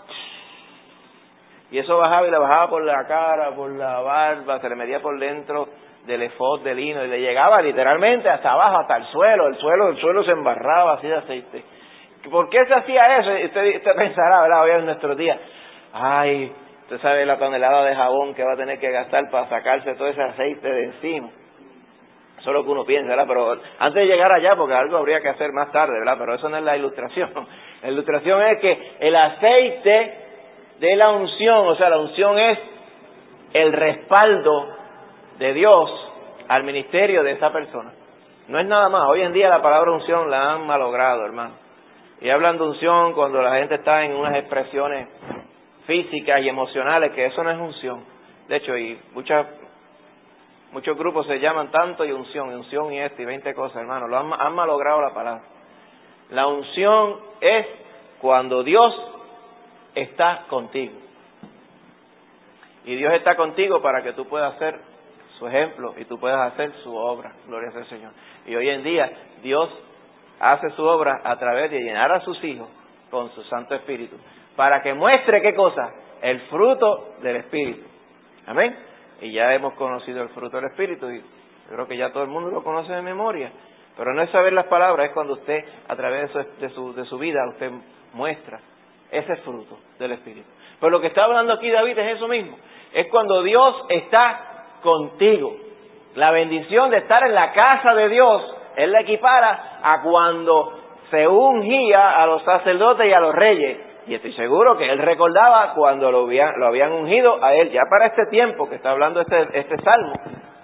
y le bajaba por la cara, por la barba, se le metía por dentro del efod de lino y le llegaba literalmente hasta abajo, hasta el suelo. El suelo se embarraba así de aceite. ¿Por qué se hacía eso? Usted pensará, ¿verdad? Hoy en nuestros días, ay, usted sabe la tonelada de jabón que va a tener que gastar para sacarse todo ese aceite de encima. Eso es lo que uno piensa, ¿verdad? Pero antes de llegar allá, porque algo habría que hacer más tarde, ¿verdad? Pero eso no es la ilustración. La ilustración es que el aceite de la unción, o sea, la unción es el respaldo de Dios al ministerio de esa persona. No es nada más. Hoy en día la palabra unción la han malogrado, hermano. Y hablan de unción cuando la gente está en unas expresiones físicas y emocionales, que eso no es unción. De hecho, y muchos grupos se llaman tanto y unción y 20 cosas, hermano. Han malogrado la palabra. La unción es cuando Dios está contigo. Y Dios está contigo para que tú puedas ser su ejemplo y tú puedas hacer su obra. Gloria al Señor. Y hoy en día Dios hace su obra a través de llenar a sus hijos con su Santo Espíritu. Para que muestre, ¿qué cosa? El fruto del Espíritu. Amén. Y ya hemos conocido el fruto del Espíritu y yo creo que ya todo el mundo lo conoce de memoria. Pero no es saber las palabras, es cuando usted, a través de su vida, usted muestra ese fruto del Espíritu. Pero lo que está hablando aquí David es eso mismo. Es cuando Dios está contigo. La bendición de estar en la casa de Dios, Él la equipara a cuando se ungía a los sacerdotes y a los reyes. Y estoy seguro que Él recordaba cuando lo habían ungido a Él, ya para este tiempo que está hablando este salmo.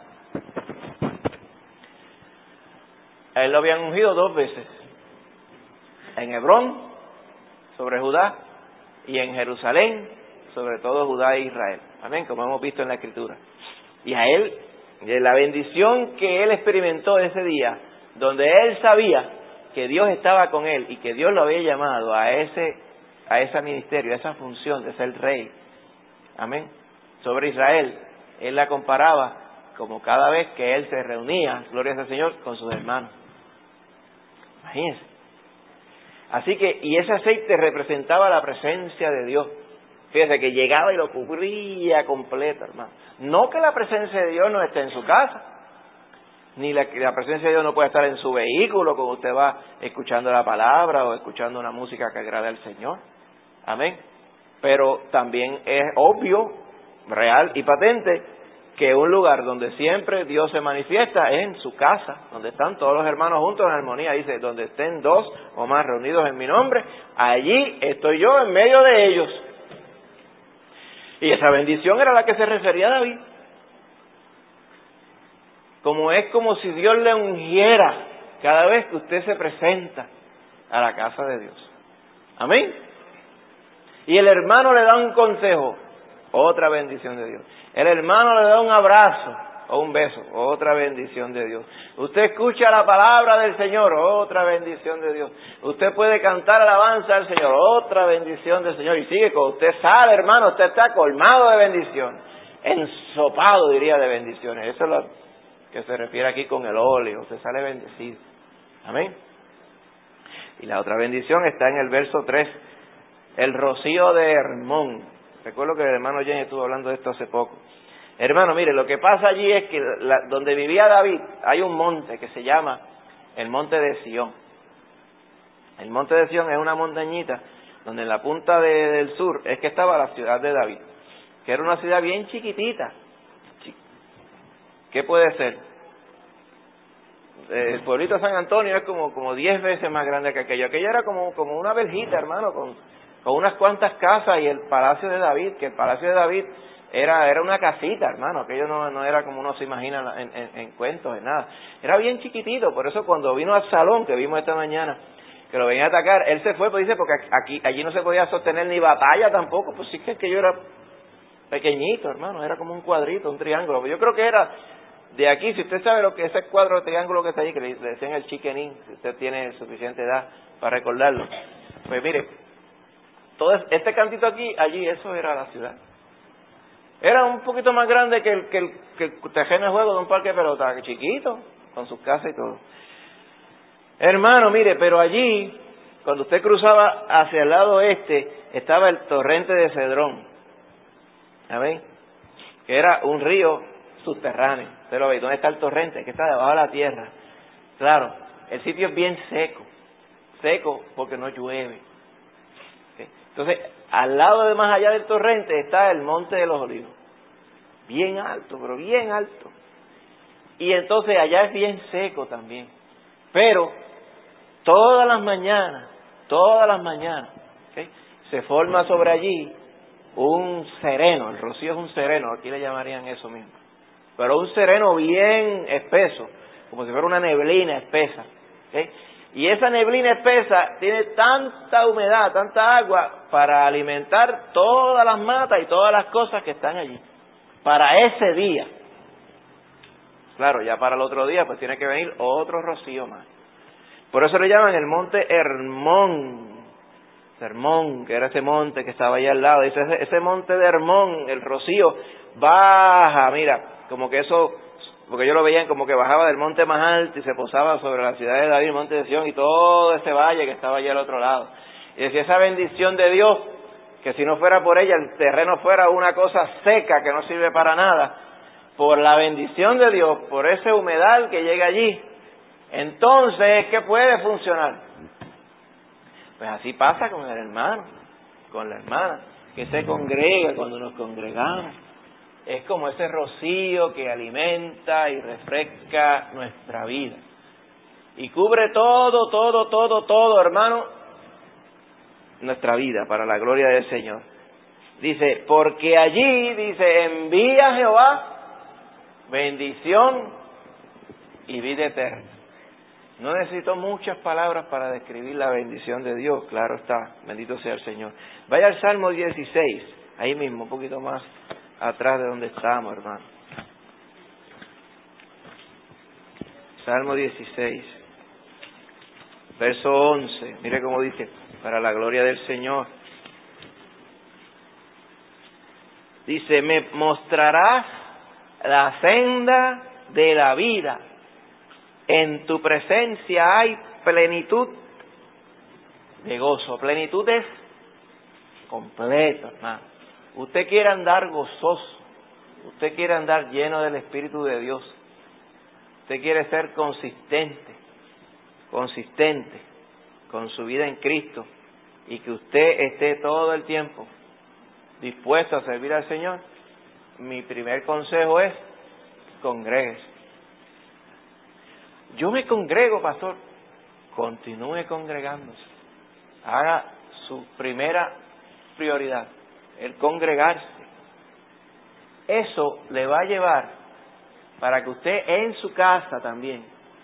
A Él lo habían ungido 2 veces. En Hebrón, sobre Judá, y en Jerusalén, sobre todo Judá e Israel. Amén, como hemos visto en la Escritura. Y a Él, de la bendición que Él experimentó ese día, donde Él sabía que Dios estaba con Él y que Dios lo había llamado a ese ministerio, a esa función de ser rey. Amén. Sobre Israel, Él la comparaba como cada vez que Él se reunía, gloria al Señor, con sus hermanos. Imagínense. Así que, y ese aceite representaba la presencia de Dios. Fíjese que llegaba y lo cubría completo, hermano. No que la presencia de Dios no esté en su casa, ni la presencia de Dios no puede estar en su vehículo cuando usted va escuchando la palabra o escuchando una música que agrade al Señor. Amén. Pero también es obvio, real y patente que un lugar donde siempre Dios se manifiesta es en su casa, donde están todos los hermanos juntos en armonía. Dice, donde estén 2 o más reunidos en mi nombre, allí estoy yo en medio de ellos. Y esa bendición era la que se refería a David. Como si Dios le ungiera cada vez que usted se presenta a la casa de Dios. Amén. Y el hermano le da un consejo, otra bendición de Dios. El hermano le da un abrazo o un beso, otra bendición de Dios. Usted escucha la palabra del Señor, otra bendición de Dios. Usted puede cantar alabanza al Señor, otra bendición del Señor. Y sigue, cuando usted sale, hermano, usted está colmado de bendición, ensopado, diría, de bendiciones. Eso es lo que se refiere aquí con el óleo, usted sale bendecido. Amén. Y la otra bendición está en el verso 3, el rocío de Hermón. Recuerdo que el hermano Jenny estuvo hablando de esto hace poco. Hermano, mire, lo que pasa allí es que donde vivía David hay un monte que se llama el monte de Sión. El monte de Sión es una montañita donde en la punta del sur es que estaba la ciudad de David, que era una ciudad bien chiquitita. ¿Qué puede ser? El pueblito de San Antonio es como 10 veces más grande que aquello. Aquello era como una verjita, hermano, con unas cuantas casas, y el palacio de David, que el palacio de David era una casita, hermano. Aquello no era como uno se imagina en cuentos, en nada. Era bien chiquitito. Por eso cuando vino Absalón, que vimos esta mañana, que lo venía a atacar, él se fue, pues dice, porque allí no se podía sostener ni batalla tampoco. Pues sí, que aquello era pequeñito, hermano, era como un cuadrito, un triángulo. Yo creo que era de aquí, si usted sabe lo que es ese cuadro de triángulo que está ahí, que le decían el chiquenín, si usted tiene suficiente edad para recordarlo. Pues mire, todo este cantito aquí, allí, eso era la ciudad. Era un poquito más grande que el terreno de juego de un parque de pelota, chiquito, con sus casas y todo. Hermano, mire, pero allí, cuando usted cruzaba hacia el lado este, estaba el torrente de Cedrón. ¿Amén? Que era un río subterráneo. Usted lo ve, ¿dónde está el torrente? Que está debajo de la tierra. Claro, el sitio es bien seco porque no llueve. ¿Okay? Entonces, al lado de más allá del torrente está el monte de los olivos. Bien alto, pero bien alto. Y entonces allá es bien seco también. Pero todas las mañanas, ¿okay?, se forma sobre allí un sereno. El rocío es un sereno, aquí le llamarían eso mismo. Pero un sereno bien espeso, como si fuera una neblina espesa. ¿Okay? Y esa neblina espesa tiene tanta humedad, tanta agua para alimentar todas las matas y todas las cosas que están allí. Para ese día. Claro, ya para el otro día pues tiene que venir otro rocío más. Por eso le llaman el monte Hermón. Hermón, que era ese monte que estaba allá al lado. Dice, ese monte de Hermón, el rocío, baja, mira, como que eso, porque ellos lo veían como que bajaba del monte más alto y se posaba sobre la ciudad de David, el monte de Sión, y todo ese valle que estaba allá al otro lado. Y decía, esa bendición de Dios, que si no fuera por ella, el terreno fuera una cosa seca que no sirve para nada, por la bendición de Dios, por ese humedal que llega allí, entonces, ¿qué puede funcionar? Pues así pasa con el hermano, con la hermana, que se congrega cuando nos congregamos. Es como ese rocío que alimenta y refresca nuestra vida. Y cubre todo, hermano, nuestra vida, para la gloria del Señor. Dice, porque allí, dice, envía Jehová bendición y vida eterna. No necesito muchas palabras para describir la bendición de Dios, claro está, bendito sea el Señor. Vaya al Salmo 16, ahí mismo, un poquito más atrás de donde estamos, hermano. Salmo 16, verso 11, mire cómo dice, para la gloria del Señor. Dice, me mostrarás la senda de la vida. En tu presencia hay plenitud de gozo. Plenitud es completo, hermano. Usted quiere andar gozoso. Usted quiere andar lleno del Espíritu de Dios. Usted quiere ser consistente con su vida en Cristo. Y que usted esté todo el tiempo dispuesto a servir al Señor. Mi primer consejo es, congréguese. Yo me congrego, pastor. Continúe congregándose. Haga su primera prioridad, el congregarse. Eso le va a llevar para que usted en su casa también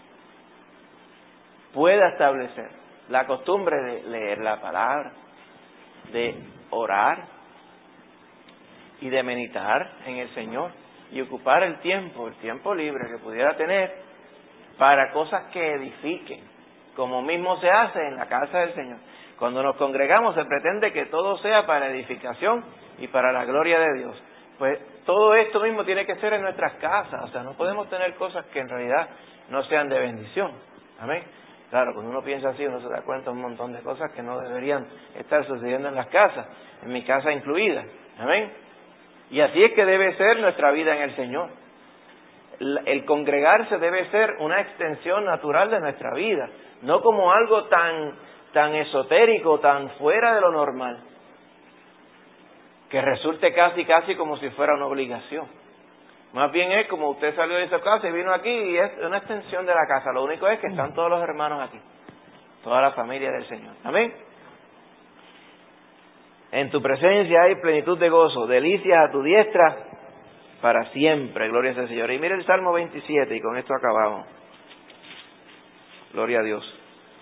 pueda establecer la costumbre de leer la palabra, de orar y de meditar en el Señor y ocupar el tiempo libre que pudiera tener para cosas que edifiquen, como mismo se hace en la casa del Señor. Cuando nos congregamos se pretende que todo sea para edificación y para la gloria de Dios. Pues todo esto mismo tiene que ser en nuestras casas, o sea, no podemos tener cosas que en realidad no sean de bendición. Amén. Claro, cuando uno piensa así, uno se da cuenta de un montón de cosas que no deberían estar sucediendo en las casas, en mi casa incluida. Amén. Y así es que debe ser nuestra vida en el Señor. El congregarse debe ser una extensión natural de nuestra vida, no como algo tan esotérico, tan fuera de lo normal, que resulte casi como si fuera una obligación. Más bien es como usted salió de esa casa y vino aquí y es una extensión de la casa. Lo único es que están todos los hermanos aquí, toda la familia del Señor. Amén. En tu presencia hay plenitud de gozo, delicias a tu diestra para siempre, gloria al Señor. Y mire el Salmo 27 y con esto acabamos. Gloria a Dios.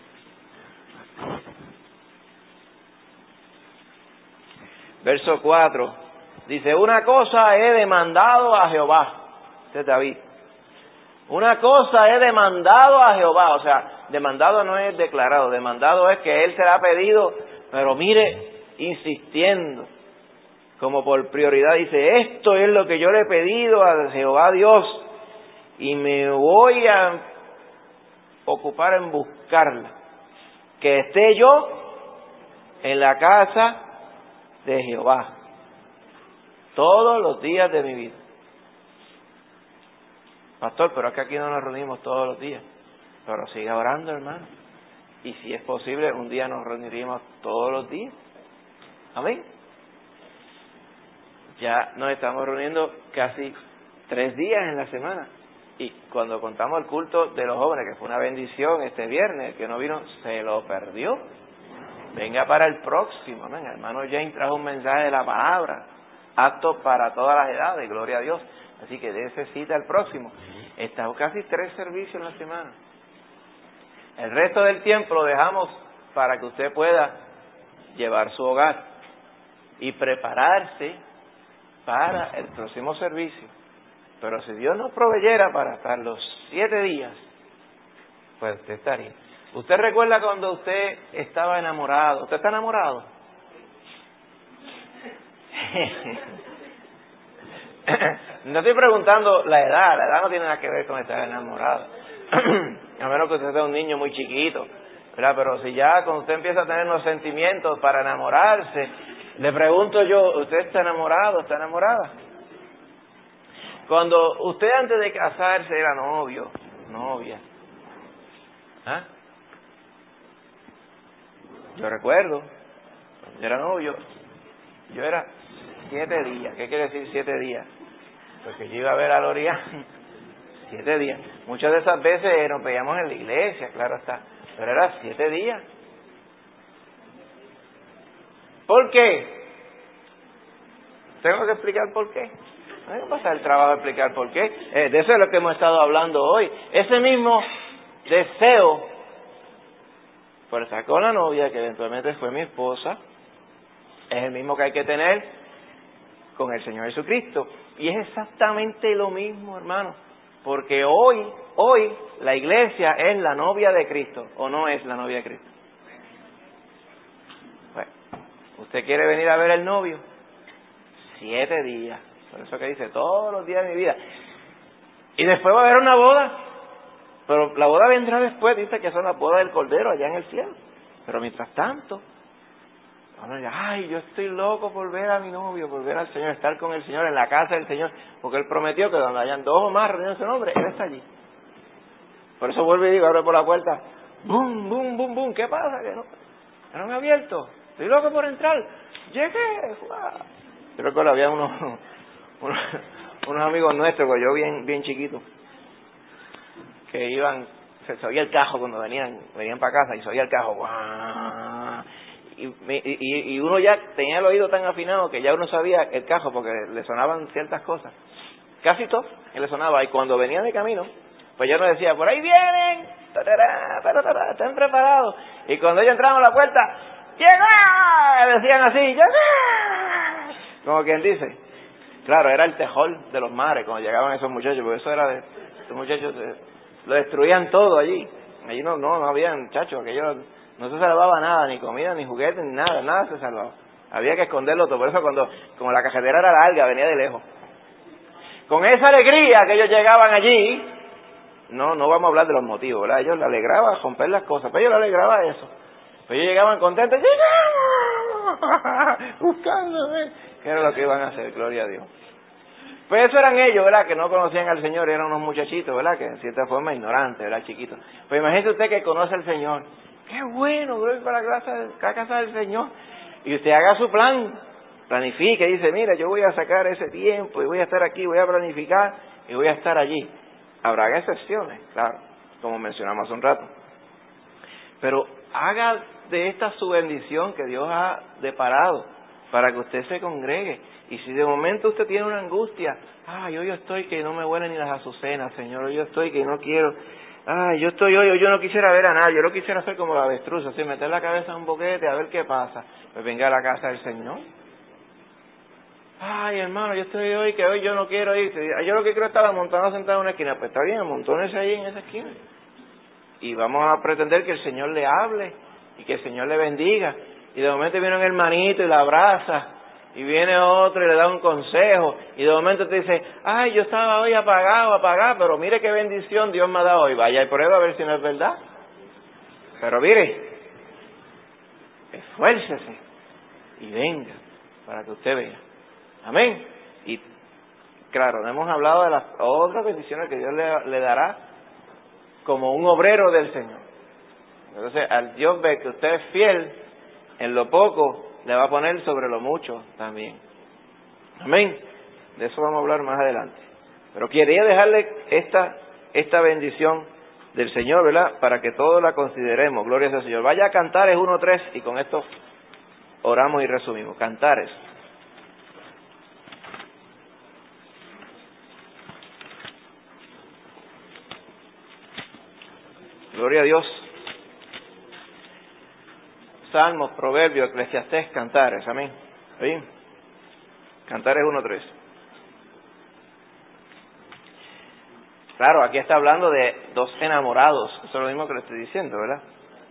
Verso 4, dice, una cosa he demandado a Jehová. Este es David. Una cosa he demandado a Jehová. O sea, demandado no es declarado, demandado es que él se la ha pedido, pero mire, insistiendo, como por prioridad, dice, esto es lo que yo le he pedido a Jehová Dios, y me voy a ocupar en buscarla, que esté yo en la casa de Jehová todos los días de mi vida. Pastor, pero es que aquí no nos reunimos todos los días. Pero siga orando, hermano. Y si es posible, un día nos reuniremos todos los días. Amén. Ya nos estamos reuniendo casi 3 días en la semana. Y cuando contamos el culto de los jóvenes, que fue una bendición este viernes, el que no vino se lo perdió. Venga para el próximo, amén. El hermano James trajo un mensaje de la palabra, apto para todas las edades, gloria a Dios. Así que dése cita el próximo. Estamos casi 3 servicios en la semana. El resto del tiempo lo dejamos para que usted pueda llevar su hogar y prepararse para el próximo servicio. Pero si Dios nos proveyera para estar los 7 días, pues usted estaría. ¿Usted recuerda cuando usted estaba enamorado? ¿Usted está enamorado? No estoy preguntando la edad no tiene nada que ver con estar enamorado. A menos que usted sea un niño muy chiquito, ¿verdad? Pero si ya cuando usted empieza a tener los sentimientos para enamorarse, le pregunto yo, ¿usted está enamorado? ¿Está enamorada? Cuando usted antes de casarse era novio, novia, ¿ah? Yo recuerdo, cuando yo era novio, yo era 7 días. ¿Qué quiere decir 7 días? Porque yo iba a ver a Lorian 7 días. Muchas de esas veces nos veíamos en la iglesia, claro está, pero era 7 días. ¿Por qué? Tengo que explicar por qué. No hay que pasar el trabajo de explicar por qué. De eso es lo que hemos estado hablando hoy. Ese mismo deseo por estar con la novia, que eventualmente fue mi esposa, es el mismo que hay que tener con el Señor Jesucristo. Y es exactamente lo mismo, hermano. Porque hoy la iglesia es la novia de Cristo, ¿o no es la novia de Cristo? Bueno, ¿usted quiere venir a ver el novio? 7 días. Por eso que dice, todos los días de mi vida. Y después va a haber una boda. Pero la boda vendrá después, dice que son las bodas del Cordero allá en el cielo. Pero mientras tanto, uno dice, ay, yo estoy loco por ver a mi novio, por ver al Señor, estar con el Señor en la casa del Señor, porque Él prometió que donde hayan 2 o más reunidos en su nombre, Él está allí. Por eso vuelvo y digo, abre por la puerta, bum, bum, bum, bum, ¿qué pasa? Que no me ha abierto, estoy loco por entrar, llegué. Yo recuerdo, había unos amigos nuestros, que yo bien chiquito, que iban, se oía el cajo cuando venían para casa, y se oía el cajo, ¡guau! Y uno ya tenía el oído tan afinado que ya uno sabía el cajo porque le sonaban ciertas cosas, casi todo que le sonaba, y cuando venían de camino, pues yo no decía, por ahí vienen, están preparados, y cuando ellos entraban a la puerta, ¡llegó! Decían así, ¡llegó! Como quien dice, claro, era el tejol de los mares cuando llegaban esos muchachos, porque eso era de, esos muchachos lo destruían todo allí no había muchachos, aquello no se salvaba nada, ni comida, ni juguetes, ni nada se salvaba, había que esconderlo todo. Por eso como la cajetera era larga, venía de lejos, con esa alegría que ellos llegaban allí. No vamos a hablar de los motivos, ¿verdad? Ellos le alegraba romper las cosas, pero ellos le alegraba eso, pero ellos llegaban contentos, ¡llegamos! Buscándome, ¿qué era lo que iban a hacer? Gloria a Dios. Pues eso eran ellos, ¿verdad? Que no conocían al Señor, eran unos muchachitos, ¿verdad? Que en cierta forma ignorantes, ¿verdad? Chiquitos. Pues imagínese usted que conoce al Señor. ¡Qué bueno! Gloria para la casa del Señor. Y usted haga su plan, planifique, dice, mira, yo voy a sacar ese tiempo y voy a estar aquí, voy a planificar y voy a estar allí. Habrá excepciones, claro, como mencionamos hace un rato. Pero haga de esta su bendición que Dios ha deparado para que usted se congregue. Y si de momento usted tiene una angustia, ay, hoy yo estoy que no me huelen ni las azucenas, Señor, hoy yo estoy que no quiero, ay, yo estoy hoy, yo no quisiera ver a nadie, yo no quisiera hacer como la avestruz, así meter la cabeza en un boquete a ver qué pasa, pues venga a la casa del Señor. Ay, hermano, yo estoy hoy que hoy yo no quiero ir, yo lo que quiero es estar amontado sentado en una esquina, pues está bien, amontónese ahí en esa esquina. Y vamos a pretender que el Señor le hable y que el Señor le bendiga. Y de momento viene un hermanito y la abraza, y viene otro y le da un consejo, y de momento te dice, ay, yo estaba hoy apagado, pero mire qué bendición Dios me ha dado hoy. Vaya y prueba a ver si no es verdad. Pero mire, esfuércese y venga para que usted vea. Amén. Y claro, no hemos hablado de las otras bendiciones que Dios le dará como un obrero del Señor. Entonces, al Dios ve que usted es fiel en lo poco, le va a poner sobre lo mucho también. Amén. De eso vamos a hablar más adelante. Pero quería dejarle esta esta bendición del Señor, ¿verdad? Para que todos la consideremos. Gloria al Señor. Vaya a Cantares 1:3 y con esto oramos y resumimos. Cantares. Gloria a Dios. Salmos, Proverbios, Eclesiastés, Cantares. Amén. ¿Sí? Cantares 1:3. Claro, aquí está hablando de dos enamorados. Eso es lo mismo que le estoy diciendo, ¿verdad?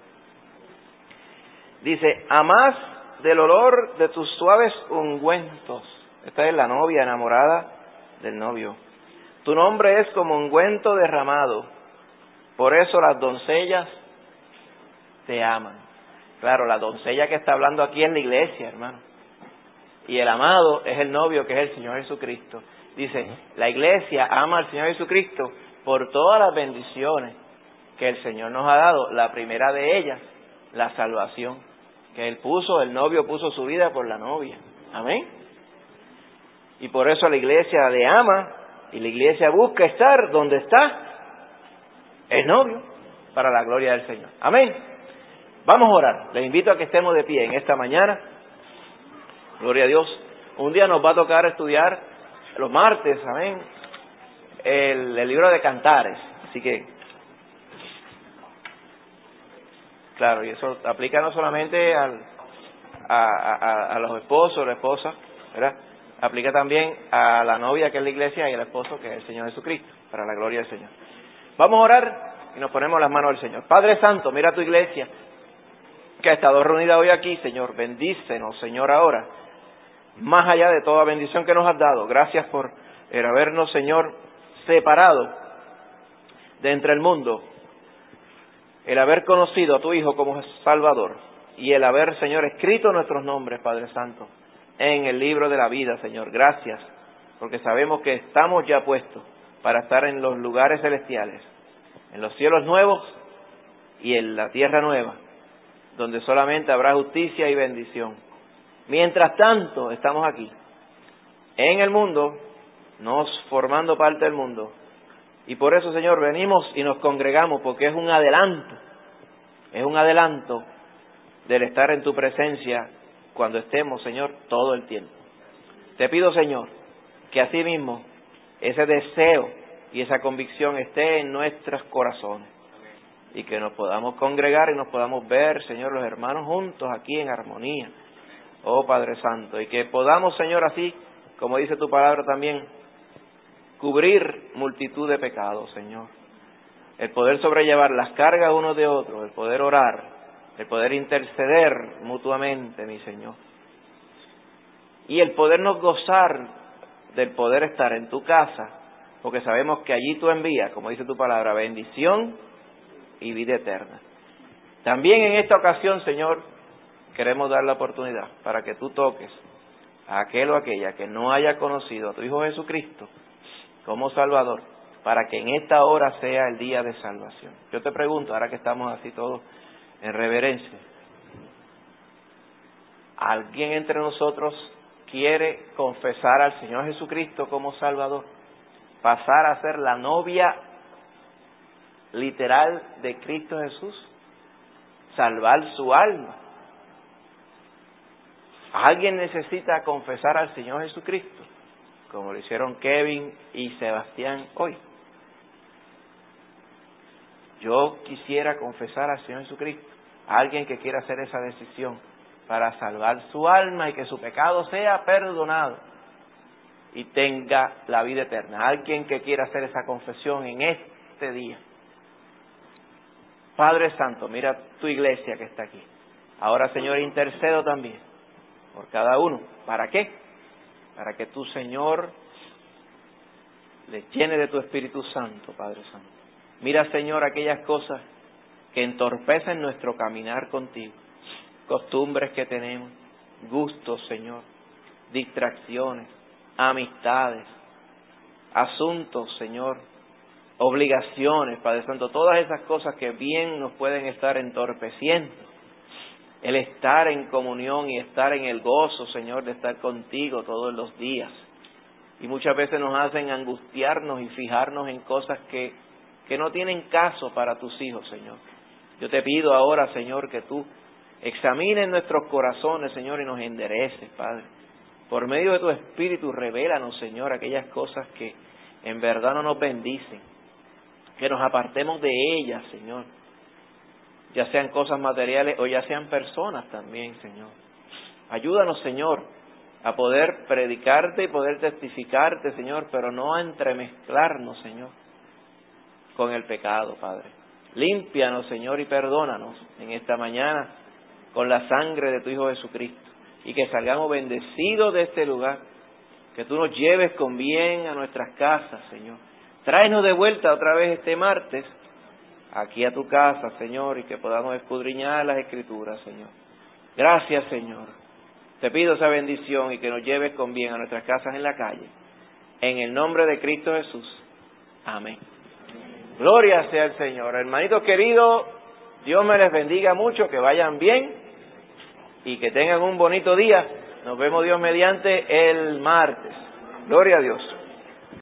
Dice, a más del olor de tus suaves ungüentos. Esta es la novia enamorada del novio. Tu nombre es como ungüento derramado. Por eso las doncellas te aman. Claro, la doncella que está hablando aquí es la iglesia, hermano. Y el amado es el novio, que es el Señor Jesucristo. Dice, la iglesia ama al Señor Jesucristo por todas las bendiciones que el Señor nos ha dado. La primera de ellas, la salvación. Que el novio puso su vida por la novia. Amén. Y por eso la iglesia le ama y la iglesia busca estar donde está el novio para la gloria del Señor. Amén. Vamos a orar. Les invito a que estemos de pie en esta mañana. Gloria a Dios. Un día nos va a tocar estudiar los martes, amén, el libro de Cantares. Así que, claro, y eso aplica no solamente a los esposos, la esposa, ¿verdad? Aplica también a la novia, que es la iglesia, y al esposo, que es el Señor Jesucristo, para la gloria del Señor. Vamos a orar y nos ponemos las manos del Señor. Padre Santo, mira tu iglesia que ha estado reunida hoy aquí, Señor. Bendícenos, Señor, ahora. Más allá de toda bendición que nos has dado. Gracias por habernos, Señor, separado de entre el mundo. El haber conocido a tu Hijo como Salvador. Y el haber, Señor, escrito nuestros nombres, Padre Santo, en el libro de la vida, Señor. Gracias, porque sabemos que estamos ya puestos para estar en los lugares celestiales, en los cielos nuevos y en la tierra nueva, donde solamente habrá justicia y bendición. Mientras tanto, estamos aquí, en el mundo, nos formando parte del mundo. Y por eso, Señor, venimos y nos congregamos, porque es un adelanto del estar en tu presencia cuando estemos, Señor, todo el tiempo. Te pido, Señor, que así mismo ese deseo y esa convicción esté en nuestros corazones. Y que nos podamos congregar y nos podamos ver, Señor, los hermanos juntos aquí en armonía. Oh Padre Santo, y que podamos, Señor, así, como dice tu palabra también, cubrir multitud de pecados, Señor. El poder sobrellevar las cargas unos de otros, el poder orar, el poder interceder mutuamente, mi Señor. Y el podernos gozar del poder estar en tu casa, porque sabemos que allí tú envías, como dice tu palabra, bendición y vida eterna. También en esta ocasión, Señor, queremos dar la oportunidad para que tú toques a aquel o aquella que no haya conocido a tu Hijo Jesucristo como Salvador, para que en esta hora sea el día de salvación. Yo te pregunto, ahora que estamos así todos en reverencia, ¿alguien entre nosotros quiere confesar al Señor Jesucristo como Salvador? Pasar a ser la novia literal de Cristo Jesús, salvar su alma. ¿Alguien necesita confesar al Señor Jesucristo? Como lo hicieron Kevin y Sebastián hoy. Yo quisiera confesar al Señor Jesucristo. Alguien que quiera hacer esa decisión para salvar su alma y que su pecado sea perdonado y tenga la vida eterna. Alguien que quiera hacer esa confesión en este día. Padre Santo, mira tu iglesia que está aquí. Ahora, Señor, intercedo también por cada uno. ¿Para qué? Para que tú, Señor, le llene de tu Espíritu Santo, Padre Santo. Mira, Señor, aquellas cosas que entorpecen nuestro caminar contigo. Costumbres que tenemos, gustos, Señor, distracciones, amistades, asuntos, Señor, obligaciones, Padre Santo, todas esas cosas que bien nos pueden estar entorpeciendo. El estar en comunión y estar en el gozo, Señor, de estar contigo todos los días. Y muchas veces nos hacen angustiarnos y fijarnos en cosas que que no tienen caso para tus hijos, Señor. Yo te pido ahora, Señor, que tú examines nuestros corazones, Señor, y nos endereces, Padre. Por medio de tu Espíritu, revélanos, Señor, aquellas cosas que en verdad no nos bendicen. Que nos apartemos de ellas, Señor. Ya sean cosas materiales o ya sean personas también, Señor. Ayúdanos, Señor, a poder predicarte y poder testificarte, Señor, pero no a entremezclarnos, Señor, con el pecado, Padre. Límpianos, Señor, y perdónanos en esta mañana con la sangre de tu Hijo Jesucristo, y que salgamos bendecidos de este lugar, que tú nos lleves con bien a nuestras casas, Señor. Tráenos de vuelta otra vez este martes aquí a tu casa, Señor, y que podamos escudriñar las Escrituras, Señor. Gracias, Señor. Te pido esa bendición y que nos lleves con bien a nuestras casas en la calle. En el nombre de Cristo Jesús. Amén. Gloria sea al Señor. Hermanitos queridos, Dios me les bendiga mucho, que vayan bien y que tengan un bonito día. Nos vemos, Dios mediante, el martes. Gloria a Dios.